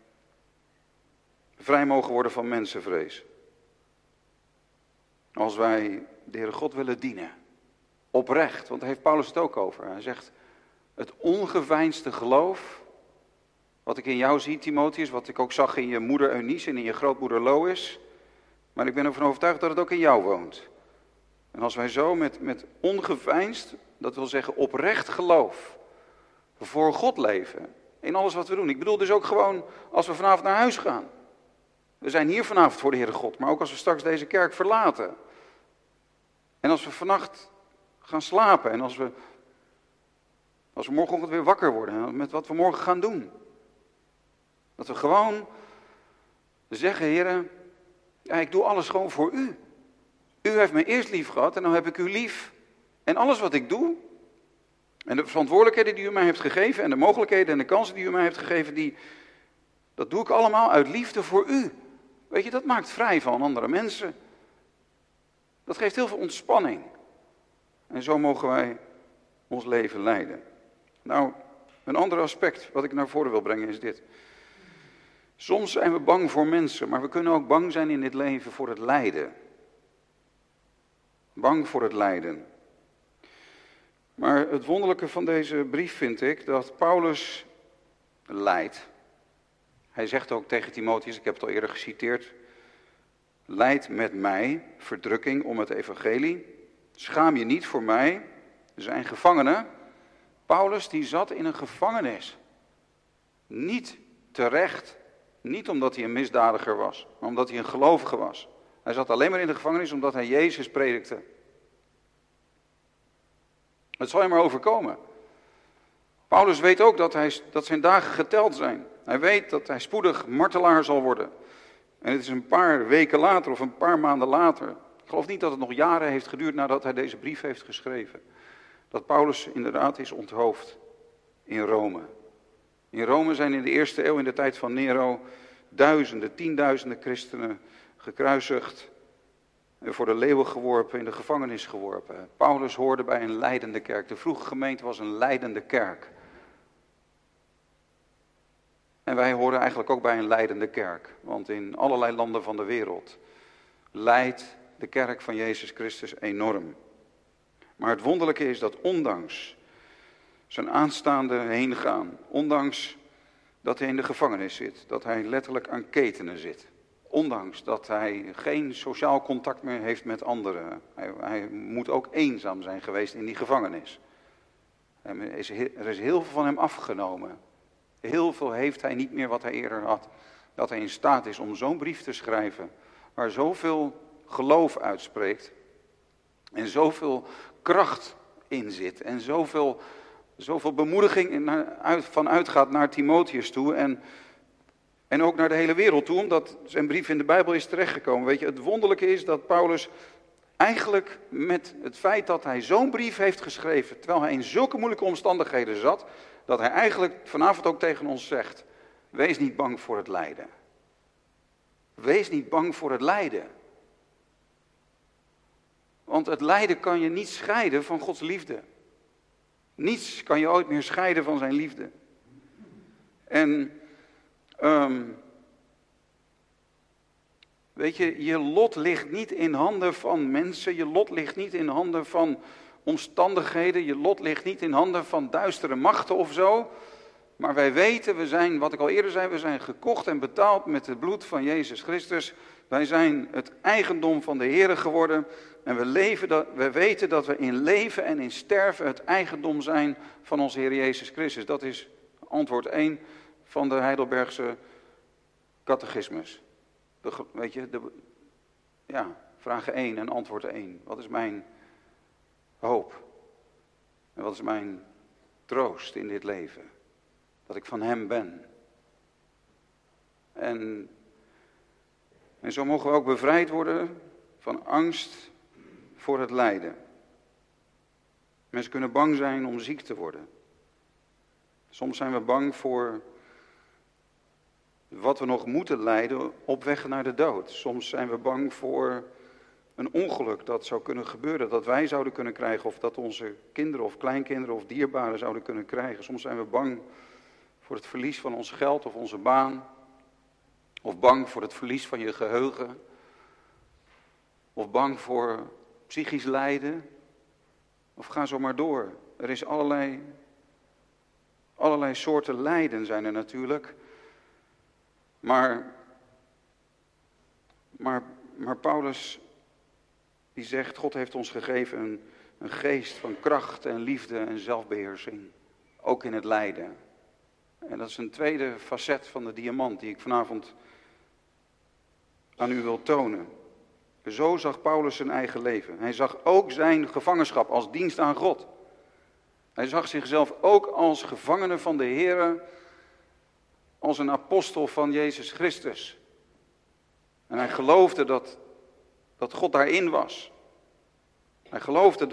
vrij mogen worden van mensenvrees. Als wij de Heere God willen dienen, oprecht, want daar heeft Paulus het ook over. Hij zegt, het ongeveinsde geloof, wat ik in jou zie, Timotheus, wat ik ook zag in je moeder Eunice en in je grootmoeder Lois, maar ik ben ervan overtuigd dat het ook in jou woont. En als wij zo met ongeveinsd, dat wil zeggen oprecht geloof, voor God leven, in alles wat we doen. Ik bedoel dus ook gewoon als we vanavond naar huis gaan. We zijn hier vanavond voor de Heere God, maar ook als we straks deze kerk verlaten. En als we vannacht gaan slapen en als we morgenochtend weer wakker worden met wat we morgen gaan doen. Dat we gewoon zeggen, Heere, ja, ik doe alles gewoon voor u. U heeft mij eerst lief gehad en dan heb ik u lief. En alles wat ik doe, en de verantwoordelijkheden die u mij heeft gegeven en de mogelijkheden en de kansen die u mij heeft gegeven, dat doe ik allemaal uit liefde voor u. Weet je, dat maakt vrij van andere mensen. Dat geeft heel veel ontspanning. En zo mogen wij ons leven leiden. Nou, een ander aspect wat ik naar voren wil brengen is dit. Soms zijn we bang voor mensen, maar we kunnen ook bang zijn in dit leven voor het lijden. Bang voor het lijden. Maar het wonderlijke van deze brief vind ik dat Paulus lijdt. Hij zegt ook tegen Timotheus, ik heb het al eerder geciteerd, lijd met mij verdrukking om het evangelie. Schaam je niet voor mij. Er zijn gevangenen. Paulus die zat in een gevangenis. Niet terecht. Niet omdat hij een misdadiger was, maar omdat hij een gelovige was. Hij zat alleen maar in de gevangenis omdat hij Jezus predikte. Het zal hem maar overkomen. Paulus weet ook dat zijn dagen geteld zijn. Hij weet dat hij spoedig martelaar zal worden. En het is een paar weken later of een paar maanden later. Ik geloof niet dat het nog jaren heeft geduurd nadat hij deze brief heeft geschreven. Dat Paulus inderdaad is onthoofd in Rome. In Rome zijn in de eerste eeuw, in de tijd van Nero, duizenden, tienduizenden christenen gekruisigd. En voor de leeuwen geworpen, in de gevangenis geworpen. Paulus hoorde bij een lijdende kerk. De vroege gemeente was een lijdende kerk. En wij horen eigenlijk ook bij een lijdende kerk. Want in allerlei landen van de wereld lijdt de kerk van Jezus Christus enorm. Maar het wonderlijke is dat ondanks zijn aanstaande heengaan, ondanks dat hij in de gevangenis zit, dat hij letterlijk aan ketenen zit. Ondanks dat hij geen sociaal contact meer heeft met anderen. Hij moet ook eenzaam zijn geweest in die gevangenis. Er is heel veel van hem afgenomen. Heel veel heeft hij niet meer wat hij eerder had. Dat hij in staat is om zo'n brief te schrijven, waar zoveel geloof uitspreekt. En zoveel kracht in zit. En zoveel bemoediging van uitgaat naar Timotheus toe. En En ook naar de hele wereld toe, omdat zijn brief in de Bijbel is terechtgekomen. Weet je, het wonderlijke is dat Paulus eigenlijk met het feit dat hij zo'n brief heeft geschreven, terwijl hij in zulke moeilijke omstandigheden zat, dat hij eigenlijk vanavond ook tegen ons zegt, wees niet bang voor het lijden. Wees niet bang voor het lijden. Want het lijden kan je niet scheiden van Gods liefde. Niets kan je ooit meer scheiden van zijn liefde. En weet je, je lot ligt niet in handen van mensen. Je lot ligt niet in handen van omstandigheden. Je lot ligt niet in handen van duistere machten of zo. Maar wij weten, we zijn, wat ik al eerder zei, we zijn gekocht en betaald met het bloed van Jezus Christus. Wij zijn het eigendom van de Heere geworden. En we weten dat we in leven en in sterven het eigendom zijn van onze Heer Jezus Christus. Dat is antwoord 1 van de Heidelbergse catechismus. Vraag 1 en antwoord 1. Wat is mijn hoop? En wat is mijn troost in dit leven? Dat ik van Hem ben. En zo mogen we ook bevrijd worden van angst voor het lijden. Mensen kunnen bang zijn om ziek te worden. Soms zijn we bang voor wat we nog moeten lijden op weg naar de dood. Soms zijn we bang voor een ongeluk dat zou kunnen gebeuren, dat wij zouden kunnen krijgen, of dat onze kinderen of kleinkinderen of dierbaren zouden kunnen krijgen. Soms zijn we bang voor het verlies van ons geld of onze baan, of bang voor het verlies van je geheugen, of bang voor psychisch lijden, of ga zo maar door. Er is allerlei soorten lijden zijn er natuurlijk. Maar Paulus die zegt, God heeft ons gegeven een geest van kracht en liefde en zelfbeheersing. Ook in het lijden. En dat is een tweede facet van de diamant die ik vanavond aan u wil tonen. Zo zag Paulus zijn eigen leven. Hij zag ook zijn gevangenschap als dienst aan God. Hij zag zichzelf ook als gevangene van de Heere, als een apostel van Jezus Christus. En hij geloofde dat God daarin was. Hij geloofde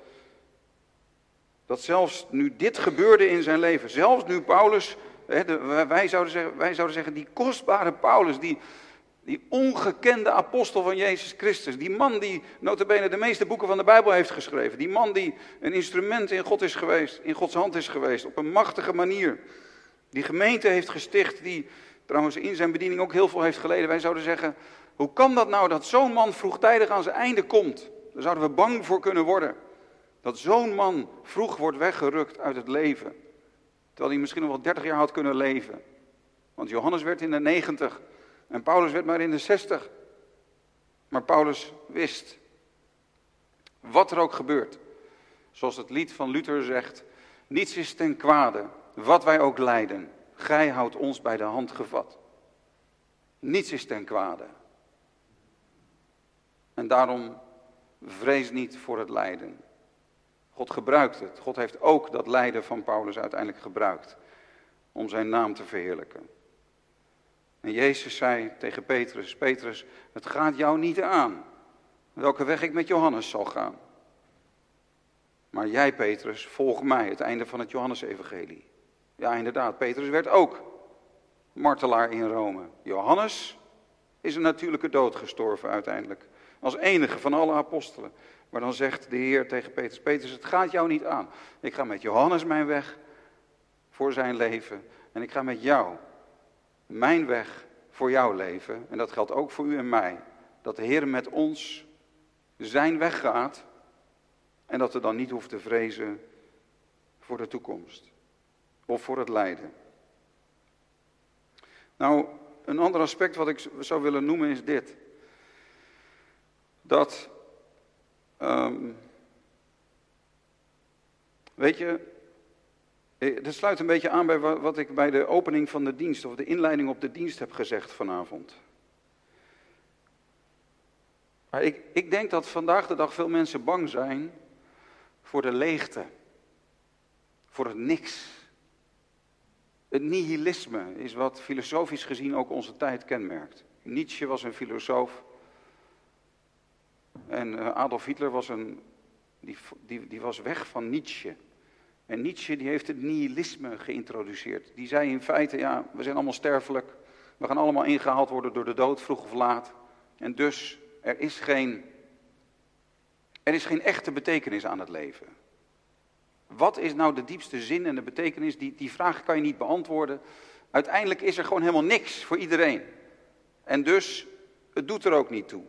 dat zelfs nu dit gebeurde in zijn leven, zelfs nu Paulus, wij zouden zeggen die kostbare Paulus, die ongekende apostel van Jezus Christus, die man die nota bene de meeste boeken van de Bijbel heeft geschreven, die man die een instrument in Gods hand is geweest, op een machtige manier, die gemeente heeft gesticht, die trouwens in zijn bediening ook heel veel heeft geleden. Wij zouden zeggen, hoe kan dat nou dat zo'n man vroegtijdig aan zijn einde komt? Daar zouden we bang voor kunnen worden. Dat zo'n man vroeg wordt weggerukt uit het leven. Terwijl hij misschien nog wel 30 jaar had kunnen leven. Want Johannes werd in de 90 en Paulus werd maar in de 60. Maar Paulus wist, wat er ook gebeurt. Zoals het lied van Luther zegt, niets is ten kwade, wat wij ook lijden. Gij houdt ons bij de hand gevat. Niets is ten kwade. En daarom vrees niet voor het lijden. God gebruikt het. God heeft ook dat lijden van Paulus uiteindelijk gebruikt. Om zijn naam te verheerlijken. En Jezus zei tegen Petrus, Petrus, het gaat jou niet aan. Welke weg ik met Johannes zal gaan. Maar jij Petrus, volg mij. Het einde van het Johannesevangelie. Ja inderdaad, Petrus werd ook martelaar in Rome. Johannes is een natuurlijke dood gestorven uiteindelijk. Als enige van alle apostelen. Maar dan zegt de Heer tegen Petrus, Petrus, het gaat jou niet aan. Ik ga met Johannes mijn weg voor zijn leven. En ik ga met jou mijn weg voor jouw leven. En dat geldt ook voor u en mij. Dat de Heer met ons zijn weg gaat. En dat we dan niet hoeven te vrezen voor de toekomst. Of voor het lijden. Nou, een ander aspect wat ik zou willen noemen is dit. Dat, weet je, dat sluit een beetje aan bij wat ik bij de opening van de dienst, of de inleiding op de dienst heb gezegd vanavond. Maar ik denk dat vandaag de dag veel mensen bang zijn voor de leegte. Voor het niks. Het nihilisme is wat filosofisch gezien ook onze tijd kenmerkt. Nietzsche was een filosoof. En Adolf Hitler was die was weg van Nietzsche. En Nietzsche die heeft het nihilisme geïntroduceerd. Die zei in feite, ja, we zijn allemaal sterfelijk. We gaan allemaal ingehaald worden door de dood, vroeg of laat. En dus, er is geen echte betekenis aan het leven. Wat is nou de diepste zin en de betekenis? Die vraag kan je niet beantwoorden. Uiteindelijk is er gewoon helemaal niks voor iedereen. En dus, het doet er ook niet toe.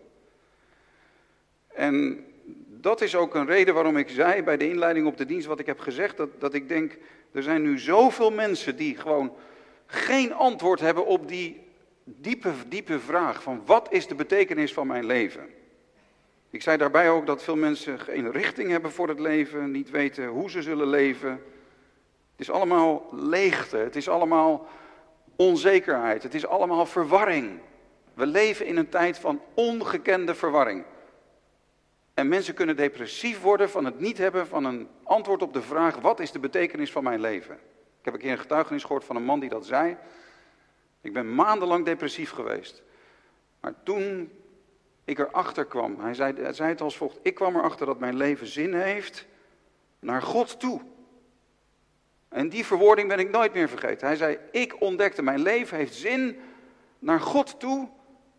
En dat is ook een reden waarom ik zei bij de inleiding op de dienst wat ik heb gezegd. Dat ik denk, er zijn nu zoveel mensen die gewoon geen antwoord hebben op die diepe vraag van wat is de betekenis van mijn leven? Ik zei daarbij ook dat veel mensen geen richting hebben voor het leven, niet weten hoe ze zullen leven. Het is allemaal leegte, het is allemaal onzekerheid, het is allemaal verwarring. We leven in een tijd van ongekende verwarring. En mensen kunnen depressief worden van het niet hebben van een antwoord op de vraag, wat is de betekenis van mijn leven? Ik heb een keer een getuigenis gehoord van een man die dat zei. Ik ben maandenlang depressief geweest. Maar toen ik erachter kwam, hij zei het als volgt, ik kwam erachter dat mijn leven zin heeft naar God toe. En die verwoording ben ik nooit meer vergeten. Hij zei, ik ontdekte, mijn leven heeft zin naar God toe.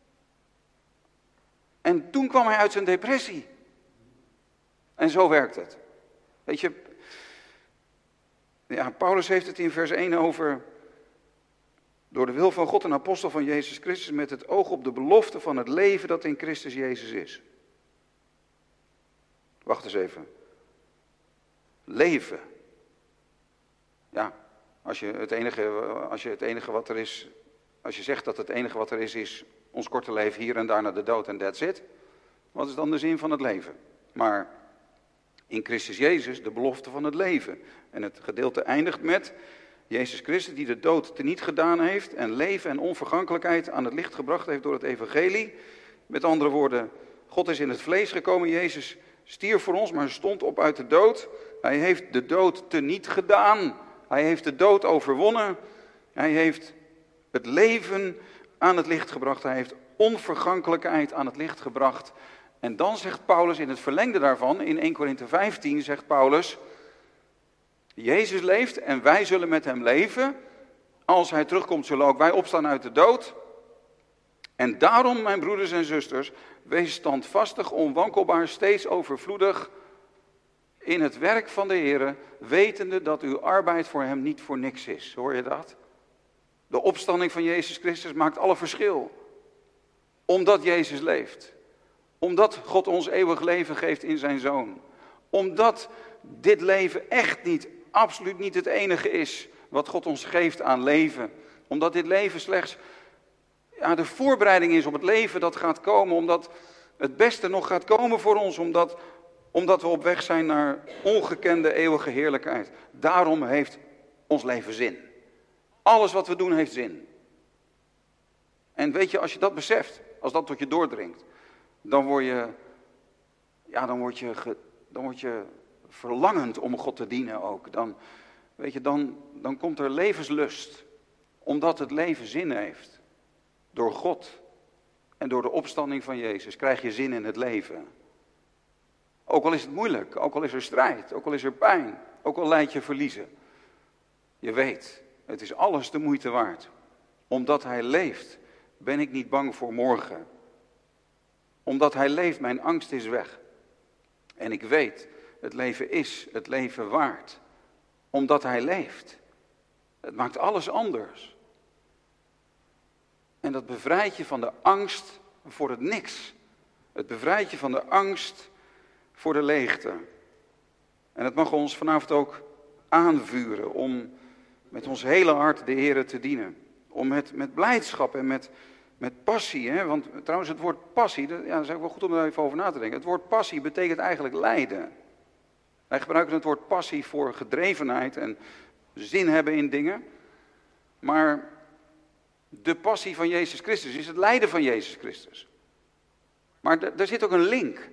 En toen kwam hij uit zijn depressie. En zo werkt het. Weet je, ja, Paulus heeft het in vers 1 over, door de wil van God een apostel van Jezus Christus met het oog op de belofte van het leven dat in Christus Jezus is. Wacht eens even. Leven. Ja, als je zegt dat het enige wat er is ons korte leven hier en daar naar de dood en that's it. Wat is dan de zin van het leven? Maar in Christus Jezus de belofte van het leven. En het gedeelte eindigt met Jezus Christus die de dood teniet gedaan heeft en leven en onvergankelijkheid aan het licht gebracht heeft door het evangelie. Met andere woorden, God is in het vlees gekomen, Jezus stierf voor ons, maar stond op uit de dood. Hij heeft de dood teniet gedaan. Hij heeft de dood overwonnen. Hij heeft het leven aan het licht gebracht. Hij heeft onvergankelijkheid aan het licht gebracht. En dan zegt Paulus in het verlengde daarvan, in 1 Korinthe 15 zegt Paulus, Jezus leeft en wij zullen met hem leven. Als hij terugkomt zullen ook wij opstaan uit de dood. En daarom, mijn broeders en zusters, wees standvastig, onwankelbaar, steeds overvloedig in het werk van de Heer, wetende dat uw arbeid voor hem niet voor niks is. Hoor je dat? De opstanding van Jezus Christus maakt alle verschil. Omdat Jezus leeft. Omdat God ons eeuwig leven geeft in zijn Zoon. Omdat dit leven echt niet, absoluut niet het enige is wat God ons geeft aan leven. Omdat dit leven slechts de voorbereiding is op het leven dat gaat komen. Omdat het beste nog gaat komen voor ons. Omdat we op weg zijn naar ongekende eeuwige heerlijkheid. Daarom heeft ons leven zin. Alles wat we doen heeft zin. En weet je, als je dat beseft, als dat tot je doordringt, dan word je verlangend om God te dienen ook. Dan komt er levenslust. Omdat het leven zin heeft. Door God en door de opstanding van Jezus krijg je zin in het leven. Ook al is het moeilijk, ook al is er strijd, ook al is er pijn, ook al lijd je verliezen. Je weet, het is alles de moeite waard. Omdat hij leeft, ben ik niet bang voor morgen. Omdat hij leeft, mijn angst is weg. En ik weet, het leven is het leven waard. Omdat hij leeft. Het maakt alles anders. En dat bevrijdt je van de angst voor het niks. Het bevrijdt je van de angst voor de leegte. En het mag ons vanavond ook aanvuren om met ons hele hart de Heere te dienen. Om met blijdschap en met passie. Hè? Want trouwens het woord passie, dat is ook wel goed om daar even over na te denken. Het woord passie betekent eigenlijk lijden. Wij gebruiken het woord passie voor gedrevenheid en zin hebben in dingen. Maar de passie van Jezus Christus is het lijden van Jezus Christus. Maar daar zit ook een link.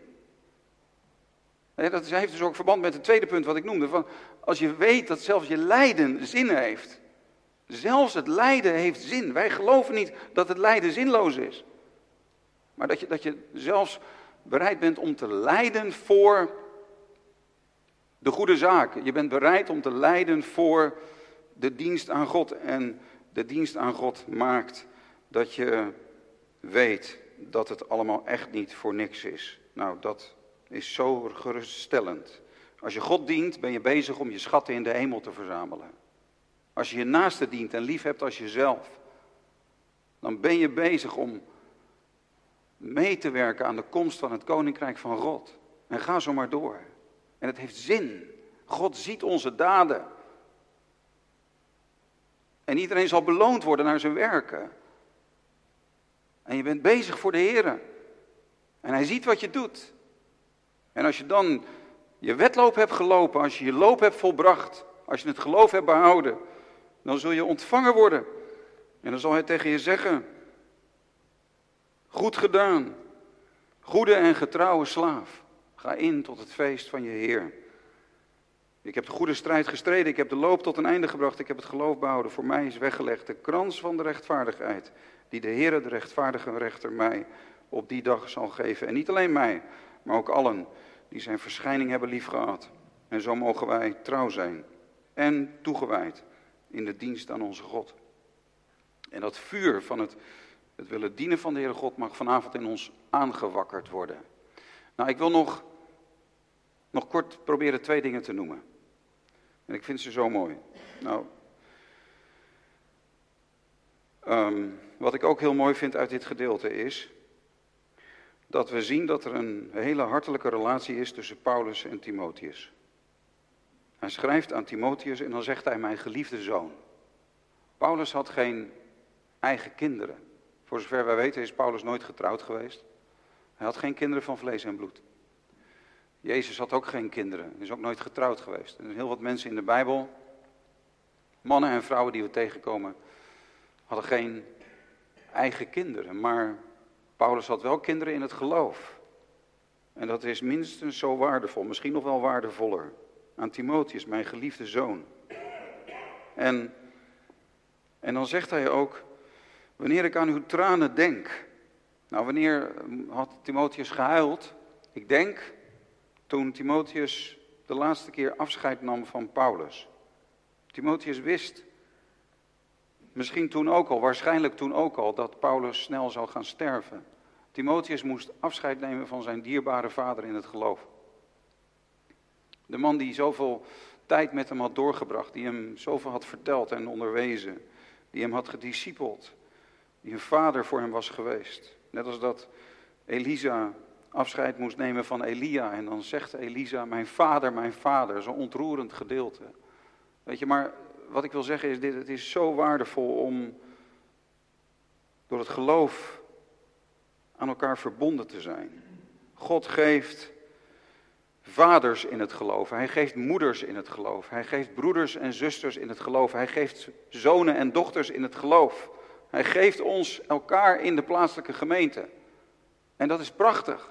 Dat heeft dus ook verband met het tweede punt wat ik noemde. Van als je weet dat zelfs je lijden zin heeft, Zelfs het lijden heeft zin. Wij geloven niet dat het lijden zinloos is. Maar dat je zelfs bereid bent om te lijden voor de goede zaken. Je bent bereid om te lijden voor de dienst aan God. En de dienst aan God maakt dat je weet dat het allemaal echt niet voor niks is. Nou, dat is zo geruststellend. Als je God dient, ben je bezig om je schatten in de hemel te verzamelen. Als je je naaste dient en lief hebt als jezelf, dan ben je bezig om mee te werken aan de komst van het koninkrijk van God. En ga zo maar door. En het heeft zin. God ziet onze daden. En iedereen zal beloond worden naar zijn werken. En je bent bezig voor de Heer. En hij ziet wat je doet. En als je dan je wedloop hebt gelopen, als je je loop hebt volbracht, als je het geloof hebt behouden, dan zul je ontvangen worden. En dan zal hij tegen je zeggen: goed gedaan, goede en getrouwe slaaf. Ga in tot het feest van je Heer. Ik heb de goede strijd gestreden, ik heb de loop tot een einde gebracht, ik heb het geloof behouden. Voor mij is weggelegd de krans van de rechtvaardigheid, die de Heer, de rechtvaardige rechter, mij op die dag zal geven. En niet alleen mij, maar ook allen die zijn verschijning hebben liefgehad. En zo mogen wij trouw zijn en toegewijd in de dienst aan onze God. En dat vuur van het willen dienen van de Heere God mag vanavond in ons aangewakkerd worden. Nou, ik wil nog kort proberen 2 dingen te noemen. En ik vind ze zo mooi. Nou, wat ik ook heel mooi vind uit dit gedeelte is dat we zien dat er een hele hartelijke relatie is tussen Paulus en Timotheus. Hij schrijft aan Timotheus en dan zegt hij: mijn geliefde zoon. Paulus had geen eigen kinderen. Voor zover wij weten is Paulus nooit getrouwd geweest. Hij had geen kinderen van vlees en bloed. Jezus had ook geen kinderen. Hij is ook nooit getrouwd geweest. Er zijn heel wat mensen in de Bijbel, mannen en vrouwen die we tegenkomen, hadden geen eigen kinderen. Maar Paulus had wel kinderen in het geloof. En dat is minstens zo waardevol, misschien nog wel waardevoller. Aan Timotheus, mijn geliefde zoon. En dan zegt hij ook: wanneer ik aan uw tranen denk. Nou, wanneer had Timotheus gehuild? Ik denk toen Timotheus de laatste keer afscheid nam van Paulus. Timotheus wist, misschien toen ook al, waarschijnlijk toen ook al, dat Paulus snel zou gaan sterven. Timotheus moest afscheid nemen van zijn dierbare vader in het geloof. De man die zoveel tijd met hem had doorgebracht, die hem zoveel had verteld en onderwezen, die hem had gediscipeld, die een vader voor hem was geweest. Net als dat Elisa afscheid moest nemen van Elia en dan zegt Elisa: mijn vader, zo'n ontroerend gedeelte. Weet je, maar wat ik wil zeggen is dit: het is zo waardevol om door het geloof aan elkaar verbonden te zijn. God geeft vaders in het geloof, hij geeft moeders in het geloof, hij geeft broeders en zusters in het geloof, hij geeft zonen en dochters in het geloof. Hij geeft ons elkaar in de plaatselijke gemeente. En dat is prachtig.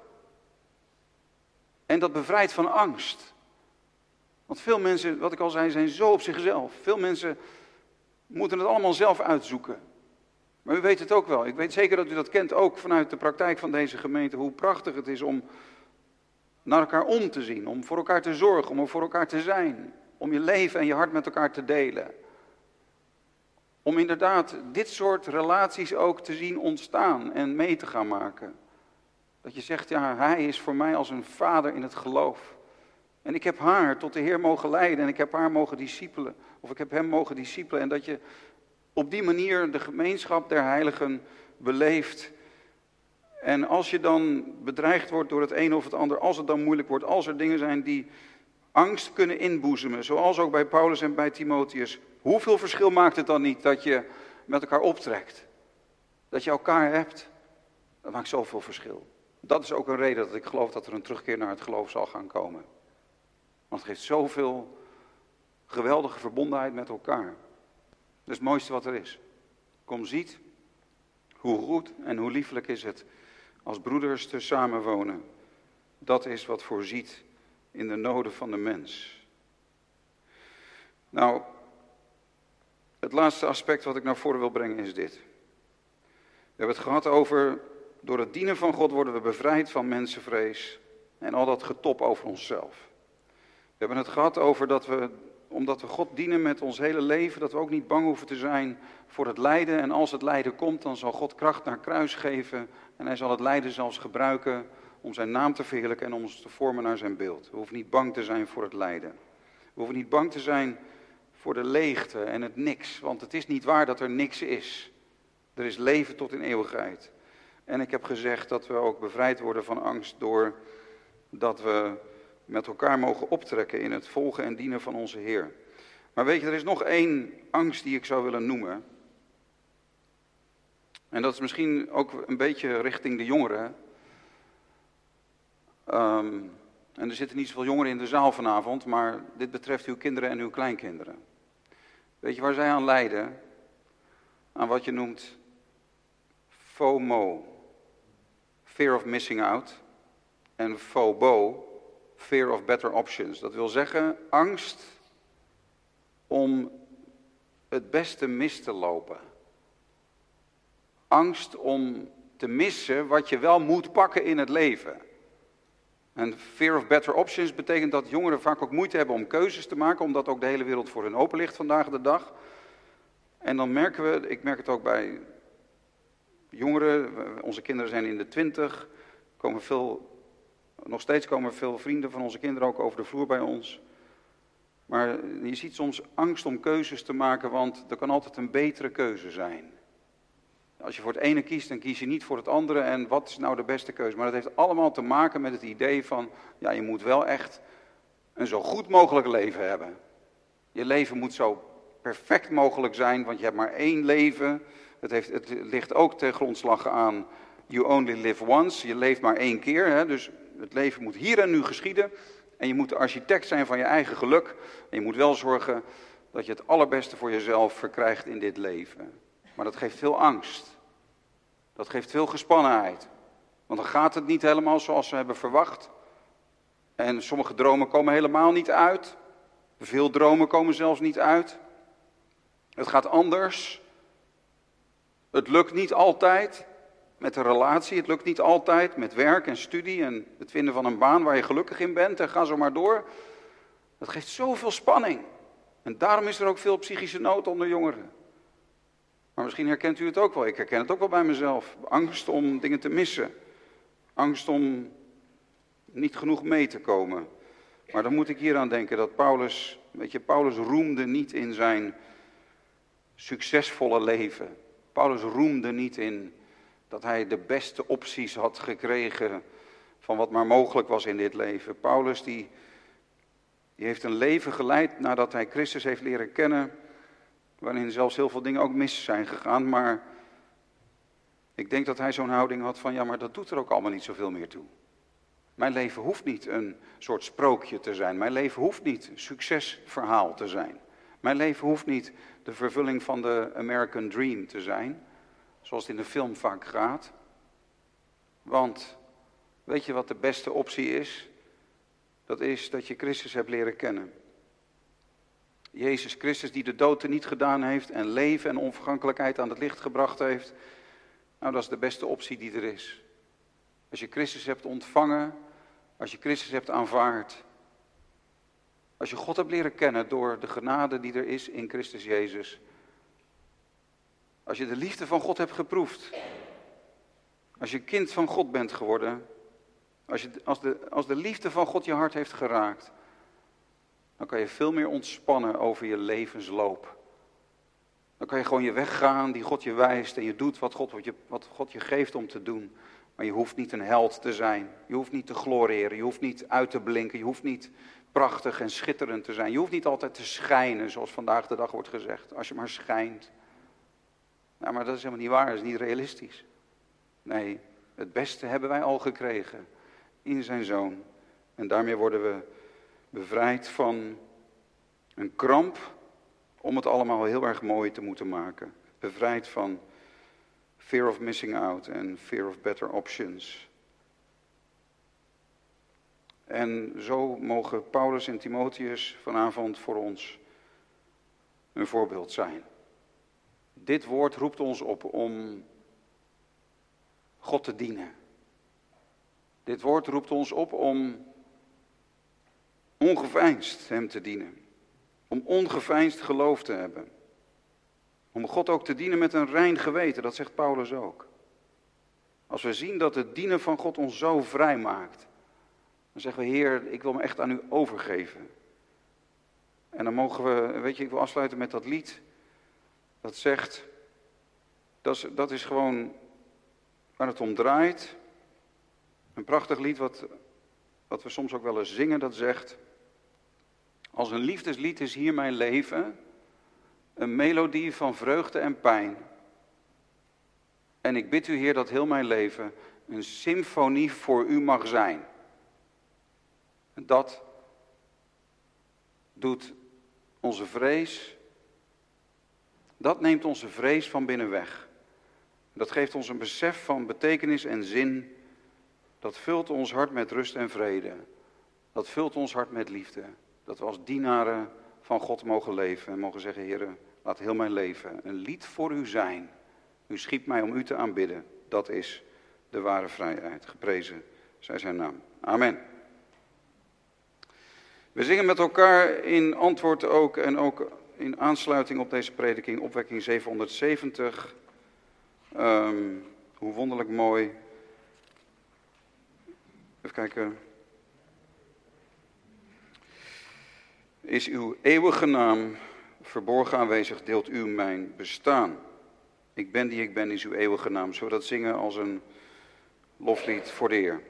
En dat bevrijdt van angst. Want veel mensen, wat ik al zei, zijn zo op zichzelf. Veel mensen moeten het allemaal zelf uitzoeken. Maar u weet het ook wel. Ik weet zeker dat u dat kent, ook vanuit de praktijk van deze gemeente. Hoe prachtig het is om naar elkaar om te zien. Om voor elkaar te zorgen, om er voor elkaar te zijn. Om je leven en je hart met elkaar te delen. Om inderdaad dit soort relaties ook te zien ontstaan en mee te gaan maken. Dat je zegt: ja, hij is voor mij als een vader in het geloof. En ik heb haar tot de Heer mogen leiden en ik heb haar mogen discipelen. Of ik heb hem mogen discipelen. En dat je op die manier de gemeenschap der heiligen beleeft. En als je dan bedreigd wordt door het een of het ander, als het dan moeilijk wordt, als er dingen zijn die angst kunnen inboezemen, zoals ook bij Paulus en bij Timotheus, hoeveel verschil maakt het dan niet dat je met elkaar optrekt? Dat je elkaar hebt, dat maakt zoveel verschil. Dat is ook een reden dat ik geloof dat er een terugkeer naar het geloof zal gaan komen. Want het geeft zoveel geweldige verbondenheid met elkaar. Dat is het mooiste wat er is. Kom, ziet hoe goed en hoe lieflijk is het als broeders te samenwonen. Dat is wat voorziet in de noden van de mens. Nou, Het laatste aspect wat ik naar voren wil brengen is dit. We hebben het gehad over, door het dienen van God worden we bevrijd van mensenvrees en al dat getop over onszelf. We hebben het gehad over dat we, omdat we God dienen met ons hele leven, dat we ook niet bang hoeven te zijn voor het lijden. En als het lijden komt, dan zal God kracht naar kruis geven en hij zal het lijden zelfs gebruiken om zijn naam te verheerlijken en om ons te vormen naar zijn beeld. We hoeven niet bang te zijn voor het lijden. We hoeven niet bang te zijn voor de leegte en het niks, want het is niet waar dat er niks is. Er is leven tot in eeuwigheid. En ik heb gezegd dat we ook bevrijd worden van angst doordat we met elkaar mogen optrekken in het volgen en dienen van onze Heer. Maar weet je, er is nog één angst die ik zou willen noemen. En dat is misschien ook een beetje richting de jongeren. En er zitten niet zoveel jongeren in de zaal vanavond, maar dit betreft uw kinderen en uw kleinkinderen. Weet je waar zij aan lijden? Aan wat je noemt FOMO, fear of missing out, en FOBO, fear of better options. Dat wil zeggen angst om het beste mis te lopen. Angst om te missen wat je wel moet pakken in het leven. En fear of better options betekent dat jongeren vaak ook moeite hebben om keuzes te maken, omdat ook de hele wereld voor hun open ligt vandaag de dag. En dan merken we, ik merk het ook bij jongeren, onze kinderen zijn in de 20, nog steeds komen veel vrienden van onze kinderen ook over de vloer bij ons. Maar je ziet soms angst om keuzes te maken, want er kan altijd een betere keuze zijn. Als je voor het ene kiest, dan kies je niet voor het andere. En wat is nou de beste keuze? Maar dat heeft allemaal te maken met het idee van, ja, je moet wel echt een zo goed mogelijk leven hebben. Je leven moet zo perfect mogelijk zijn, want je hebt maar één leven. Het ligt ook ten grondslag aan, you only live once. Je leeft maar één keer, hè? Dus het leven moet hier en nu geschieden. En je moet de architect zijn van je eigen geluk. En je moet wel zorgen dat je het allerbeste voor jezelf verkrijgt in dit leven. Maar dat geeft veel angst. Dat geeft veel gespannenheid. Want dan gaat het niet helemaal zoals we hebben verwacht. En sommige dromen komen helemaal niet uit. Veel dromen komen zelfs niet uit. Het gaat anders. Het lukt niet altijd met een relatie. Het lukt niet altijd met werk en studie en het vinden van een baan waar je gelukkig in bent. En ga zo maar door. Dat geeft zoveel spanning. En daarom is er ook veel psychische nood onder jongeren. Maar misschien herkent u het ook wel. Ik herken het ook wel bij mezelf. Angst om dingen te missen. Angst om niet genoeg mee te komen. Maar dan moet ik hier aan denken dat Paulus roemde niet in zijn succesvolle leven. Paulus roemde niet in dat hij de beste opties had gekregen van wat maar mogelijk was in dit leven. Paulus die heeft een leven geleid nadat hij Christus heeft leren kennen, waarin zelfs heel veel dingen ook mis zijn gegaan. Maar ik denk dat hij zo'n houding had van, ja, maar dat doet er ook allemaal niet zoveel meer toe. Mijn leven hoeft niet een soort sprookje te zijn. Mijn leven hoeft niet een succesverhaal te zijn. Mijn leven hoeft niet de vervulling van de American Dream te zijn, zoals het in de film vaak gaat. Want, weet je wat de beste optie is? Dat is dat je Christus hebt leren kennen. Jezus Christus die de dood er niet gedaan heeft en leven en onvergankelijkheid aan het licht gebracht heeft. Nou, dat is de beste optie die er is. Als je Christus hebt ontvangen, als je Christus hebt aanvaard, als je God hebt leren kennen door de genade die er is in Christus Jezus. Als je de liefde van God hebt geproefd, als je kind van God bent geworden, als de liefde van God je hart heeft geraakt, dan kan je veel meer ontspannen over je levensloop. Dan kan je gewoon je weg gaan die God je wijst en je doet wat God je geeft om te doen. Maar je hoeft niet een held te zijn. Je hoeft niet te gloriëren. Je hoeft niet uit te blinken. Je hoeft niet prachtig en schitterend te zijn. Je hoeft niet altijd te schijnen, zoals vandaag de dag wordt gezegd. Als je maar schijnt. Nou, maar dat is helemaal niet waar. Dat is niet realistisch. Nee, het beste hebben wij al gekregen in zijn Zoon. En daarmee worden we bevrijd van een kramp om het allemaal heel erg mooi te moeten maken. Bevrijd van fear of missing out en fear of better options. En zo mogen Paulus en Timotheus vanavond voor ons een voorbeeld zijn. Dit woord roept ons op om God te dienen. Dit woord roept ons op om ongeveinsd hem te dienen. Om ongeveinsd geloof te hebben. Om God ook te dienen met een rein geweten, dat zegt Paulus ook. Als we zien dat het dienen van God ons zo vrij maakt, dan zeggen we, Heer, ik wil me echt aan u overgeven. En dan mogen we, ik wil afsluiten met dat lied. Dat zegt, dat is gewoon waar het om draait. Een prachtig lied wat we soms ook wel eens zingen, dat zegt, als een liefdeslied is hier mijn leven, een melodie van vreugde en pijn. En ik bid u, Heer, dat heel mijn leven een symfonie voor u mag zijn. En dat doet onze vrees, dat neemt onze vrees van binnen weg. Dat geeft ons een besef van betekenis en zin. Dat vult ons hart met rust en vrede. Dat vult ons hart met liefde. Dat we als dienaren van God mogen leven en mogen zeggen, Heer, laat heel mijn leven een lied voor u zijn. U schiep mij om u te aanbidden. Dat is de ware vrijheid. Geprezen zij zijn naam. Amen. We zingen met elkaar in antwoord ook en ook in aansluiting op deze prediking, opwekking 770. Hoe wonderlijk mooi. Even kijken. Is uw eeuwige naam verborgen aanwezig, deelt u mijn bestaan. Ik ben die ik ben, is uw eeuwige naam. Zullen we dat zingen als een loflied voor de Heer?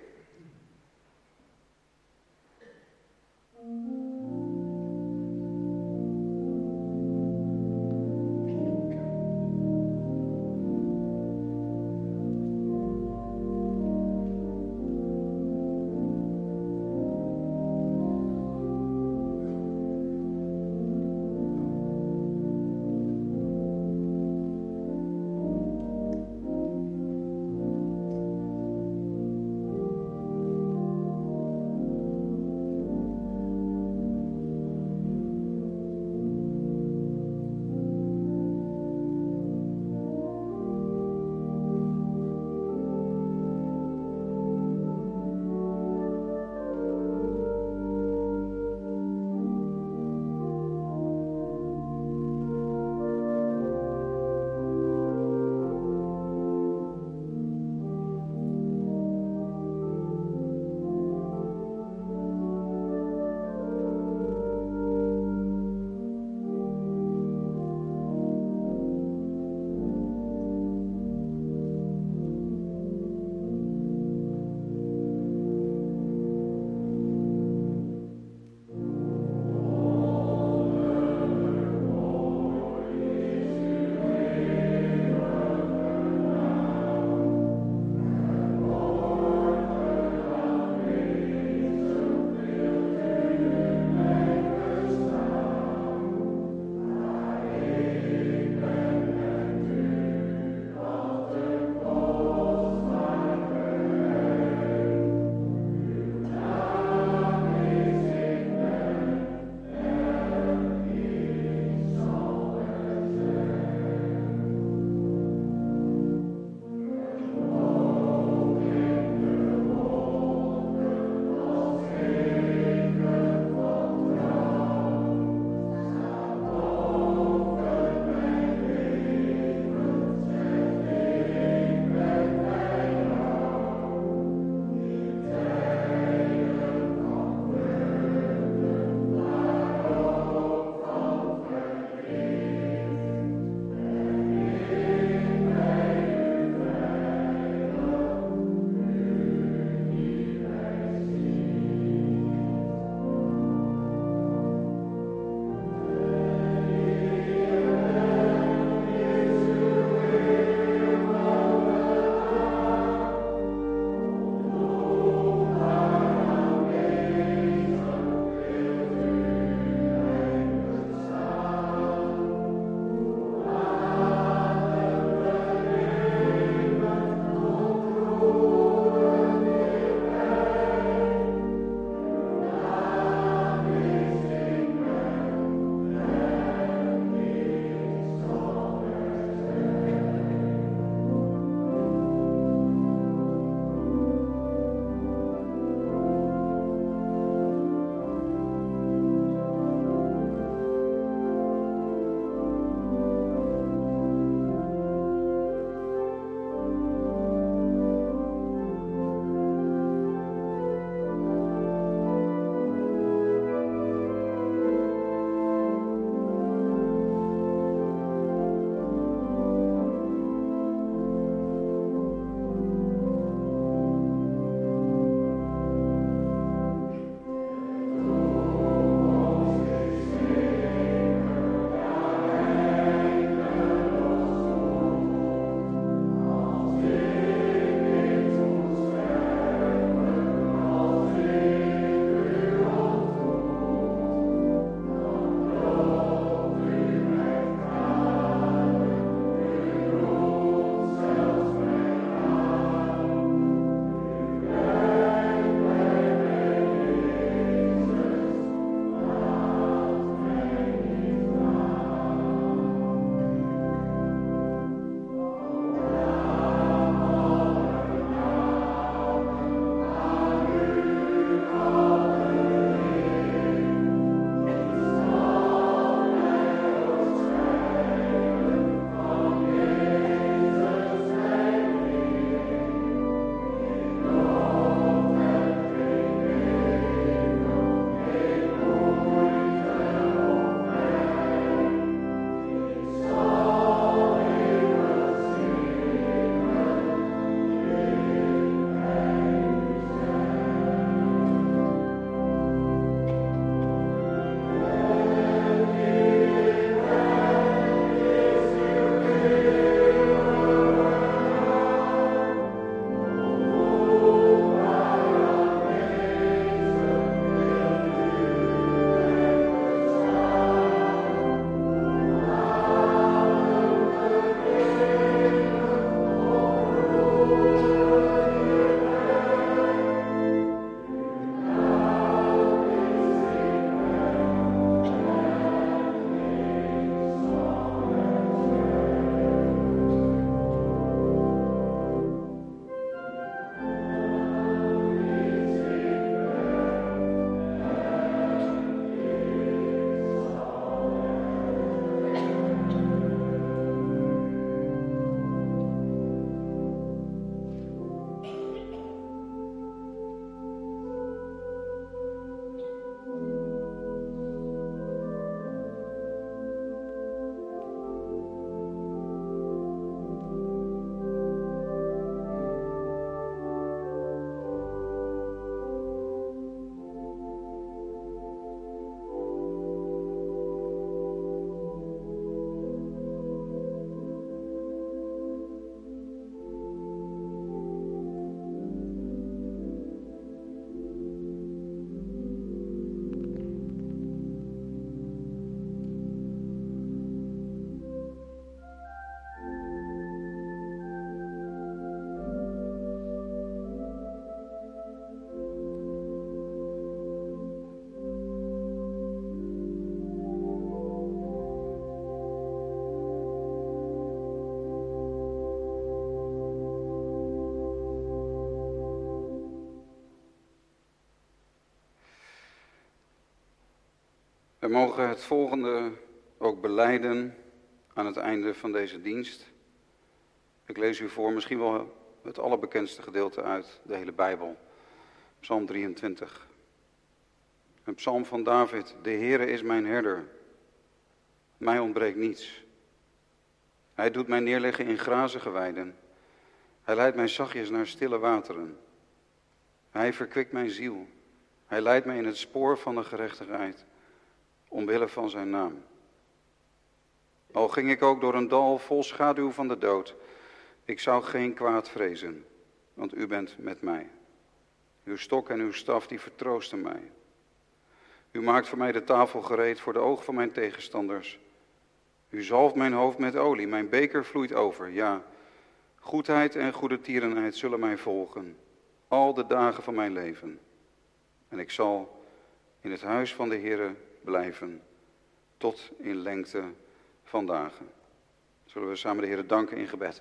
We mogen het volgende ook belijden aan het einde van deze dienst. Ik lees u voor misschien wel het allerbekendste gedeelte uit de hele Bijbel. Psalm 23. Een psalm van David. De Heere is mijn herder. Mij ontbreekt niets. Hij doet mij neerleggen in grazige weiden. Hij leidt mij zachtjes naar stille wateren. Hij verkwikt mijn ziel. Hij leidt mij in het spoor van de gerechtigheid, omwille van zijn naam. Al ging ik ook door een dal vol schaduw van de dood, ik zou geen kwaad vrezen, want u bent met mij. Uw stok en uw staf, die vertroosten mij. U maakt voor mij de tafel gereed voor de ogen van mijn tegenstanders. U zalft mijn hoofd met olie, mijn beker vloeit over. Ja, goedheid en goede tierenheid zullen mij volgen, al de dagen van mijn leven. En ik zal in het huis van de Heere blijven, tot in lengte van dagen. Zullen we samen de Heere danken in gebed.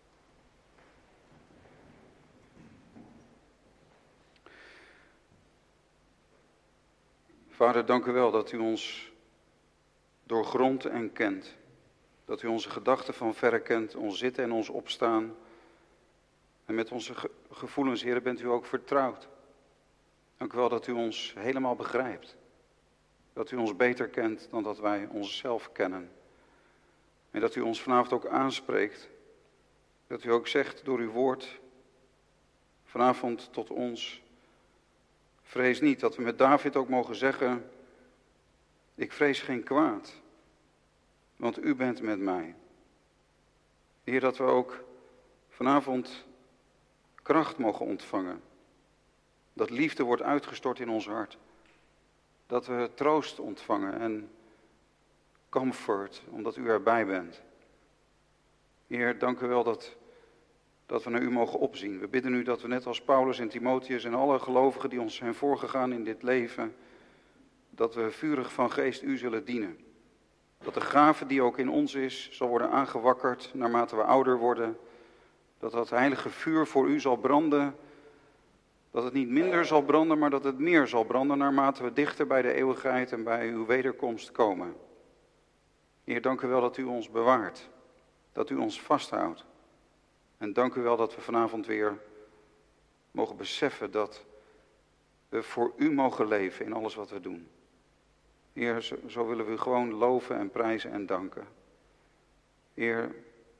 Vader, dank u wel dat u ons doorgrondt en kent. Dat u onze gedachten van verre kent, ons zitten en ons opstaan. En met onze gevoelens, Heer, bent u ook vertrouwd. Dank u wel dat u ons helemaal begrijpt. Dat u ons beter kent dan dat wij onszelf kennen. En dat u ons vanavond ook aanspreekt. Dat u ook zegt door uw woord vanavond tot ons: vrees niet. Dat we met David ook mogen zeggen: ik vrees geen kwaad, want u bent met mij. Heer, dat we ook vanavond kracht mogen ontvangen. Dat liefde wordt uitgestort in ons hart. Dat we troost ontvangen en comfort, omdat u erbij bent. Heer, dank u wel dat we naar u mogen opzien. We bidden u dat we net als Paulus en Timotheus en alle gelovigen die ons zijn voorgegaan in dit leven, dat we vurig van geest u zullen dienen. Dat de gave die ook in ons is, zal worden aangewakkerd naarmate we ouder worden. Dat dat heilige vuur voor u zal branden. Dat het niet minder zal branden, maar dat het meer zal branden naarmate we dichter bij de eeuwigheid en bij uw wederkomst komen. Heer, dank u wel dat u ons bewaart. Dat u ons vasthoudt. En dank u wel dat we vanavond weer mogen beseffen dat we voor u mogen leven in alles wat we doen. Heer, zo willen we u gewoon loven en prijzen en danken. Heer,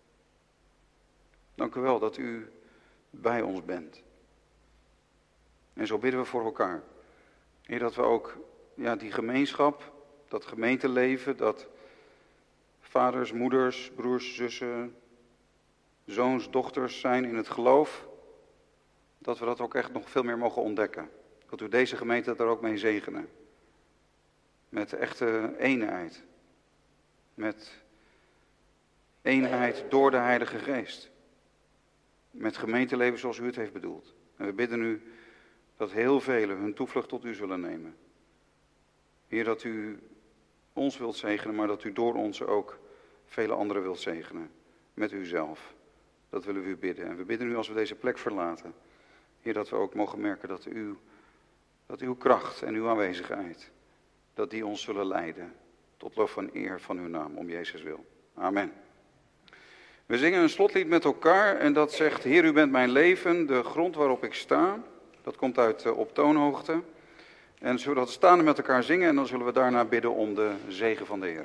dank u wel dat u bij ons bent. En zo bidden we voor elkaar. Heer, dat we ook die gemeenschap, dat gemeenteleven, dat vaders, moeders, broers, zussen, zoons, dochters zijn in het geloof, dat we dat ook echt nog veel meer mogen ontdekken. Dat we deze gemeente daar ook mee zegenen. Met echte eenheid. Met eenheid door de Heilige Geest. Met gemeenteleven zoals u het heeft bedoeld. En we bidden u dat heel velen hun toevlucht tot u zullen nemen. Heer, dat u ons wilt zegenen, maar dat u door ons ook vele anderen wilt zegenen. Met uzelf. Dat willen we u bidden. En we bidden u als we deze plek verlaten. Heer, dat we ook mogen merken dat uw kracht en uw aanwezigheid, dat die ons zullen leiden tot lof en eer van uw naam, om Jezus wil. Amen. We zingen een slotlied met elkaar en dat zegt: Heer, u bent mijn leven, de grond waarop ik sta. Dat komt uit Op toonhoogte. En zullen we dat staande met elkaar zingen en dan zullen we daarna bidden om de zegen van de Heer.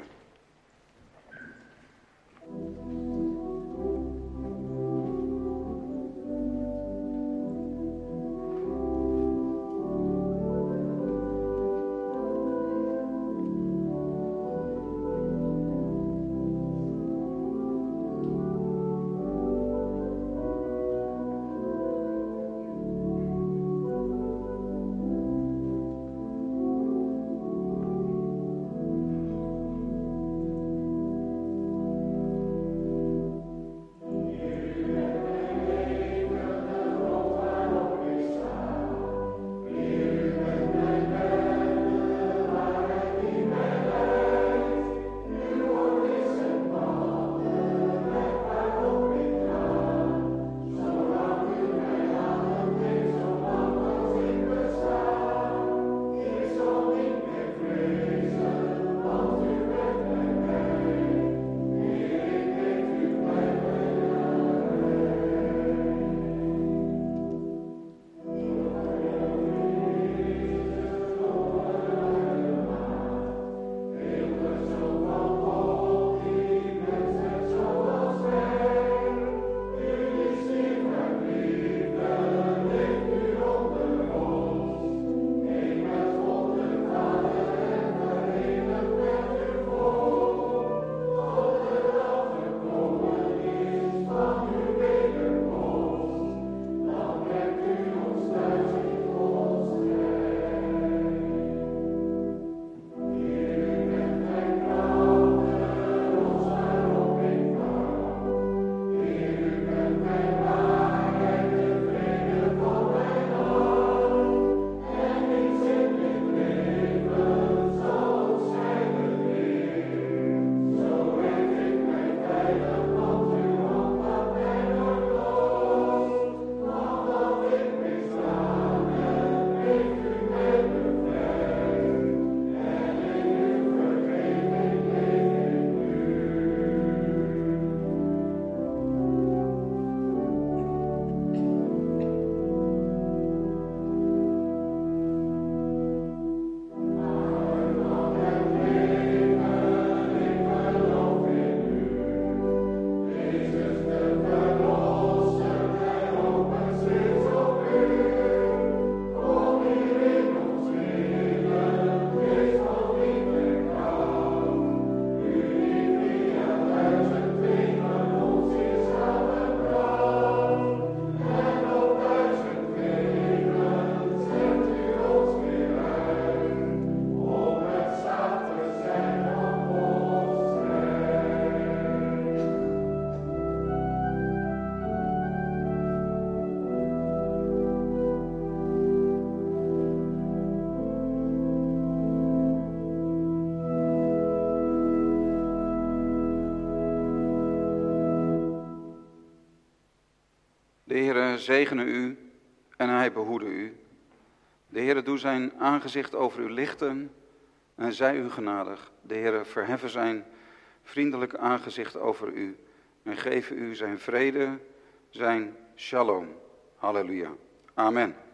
Heere zegene u en hij behoede u. De Heere doe zijn aangezicht over u lichten en zij u genadig. De Heere verheffen zijn vriendelijk aangezicht over u en geven u zijn vrede, zijn shalom. Halleluja. Amen.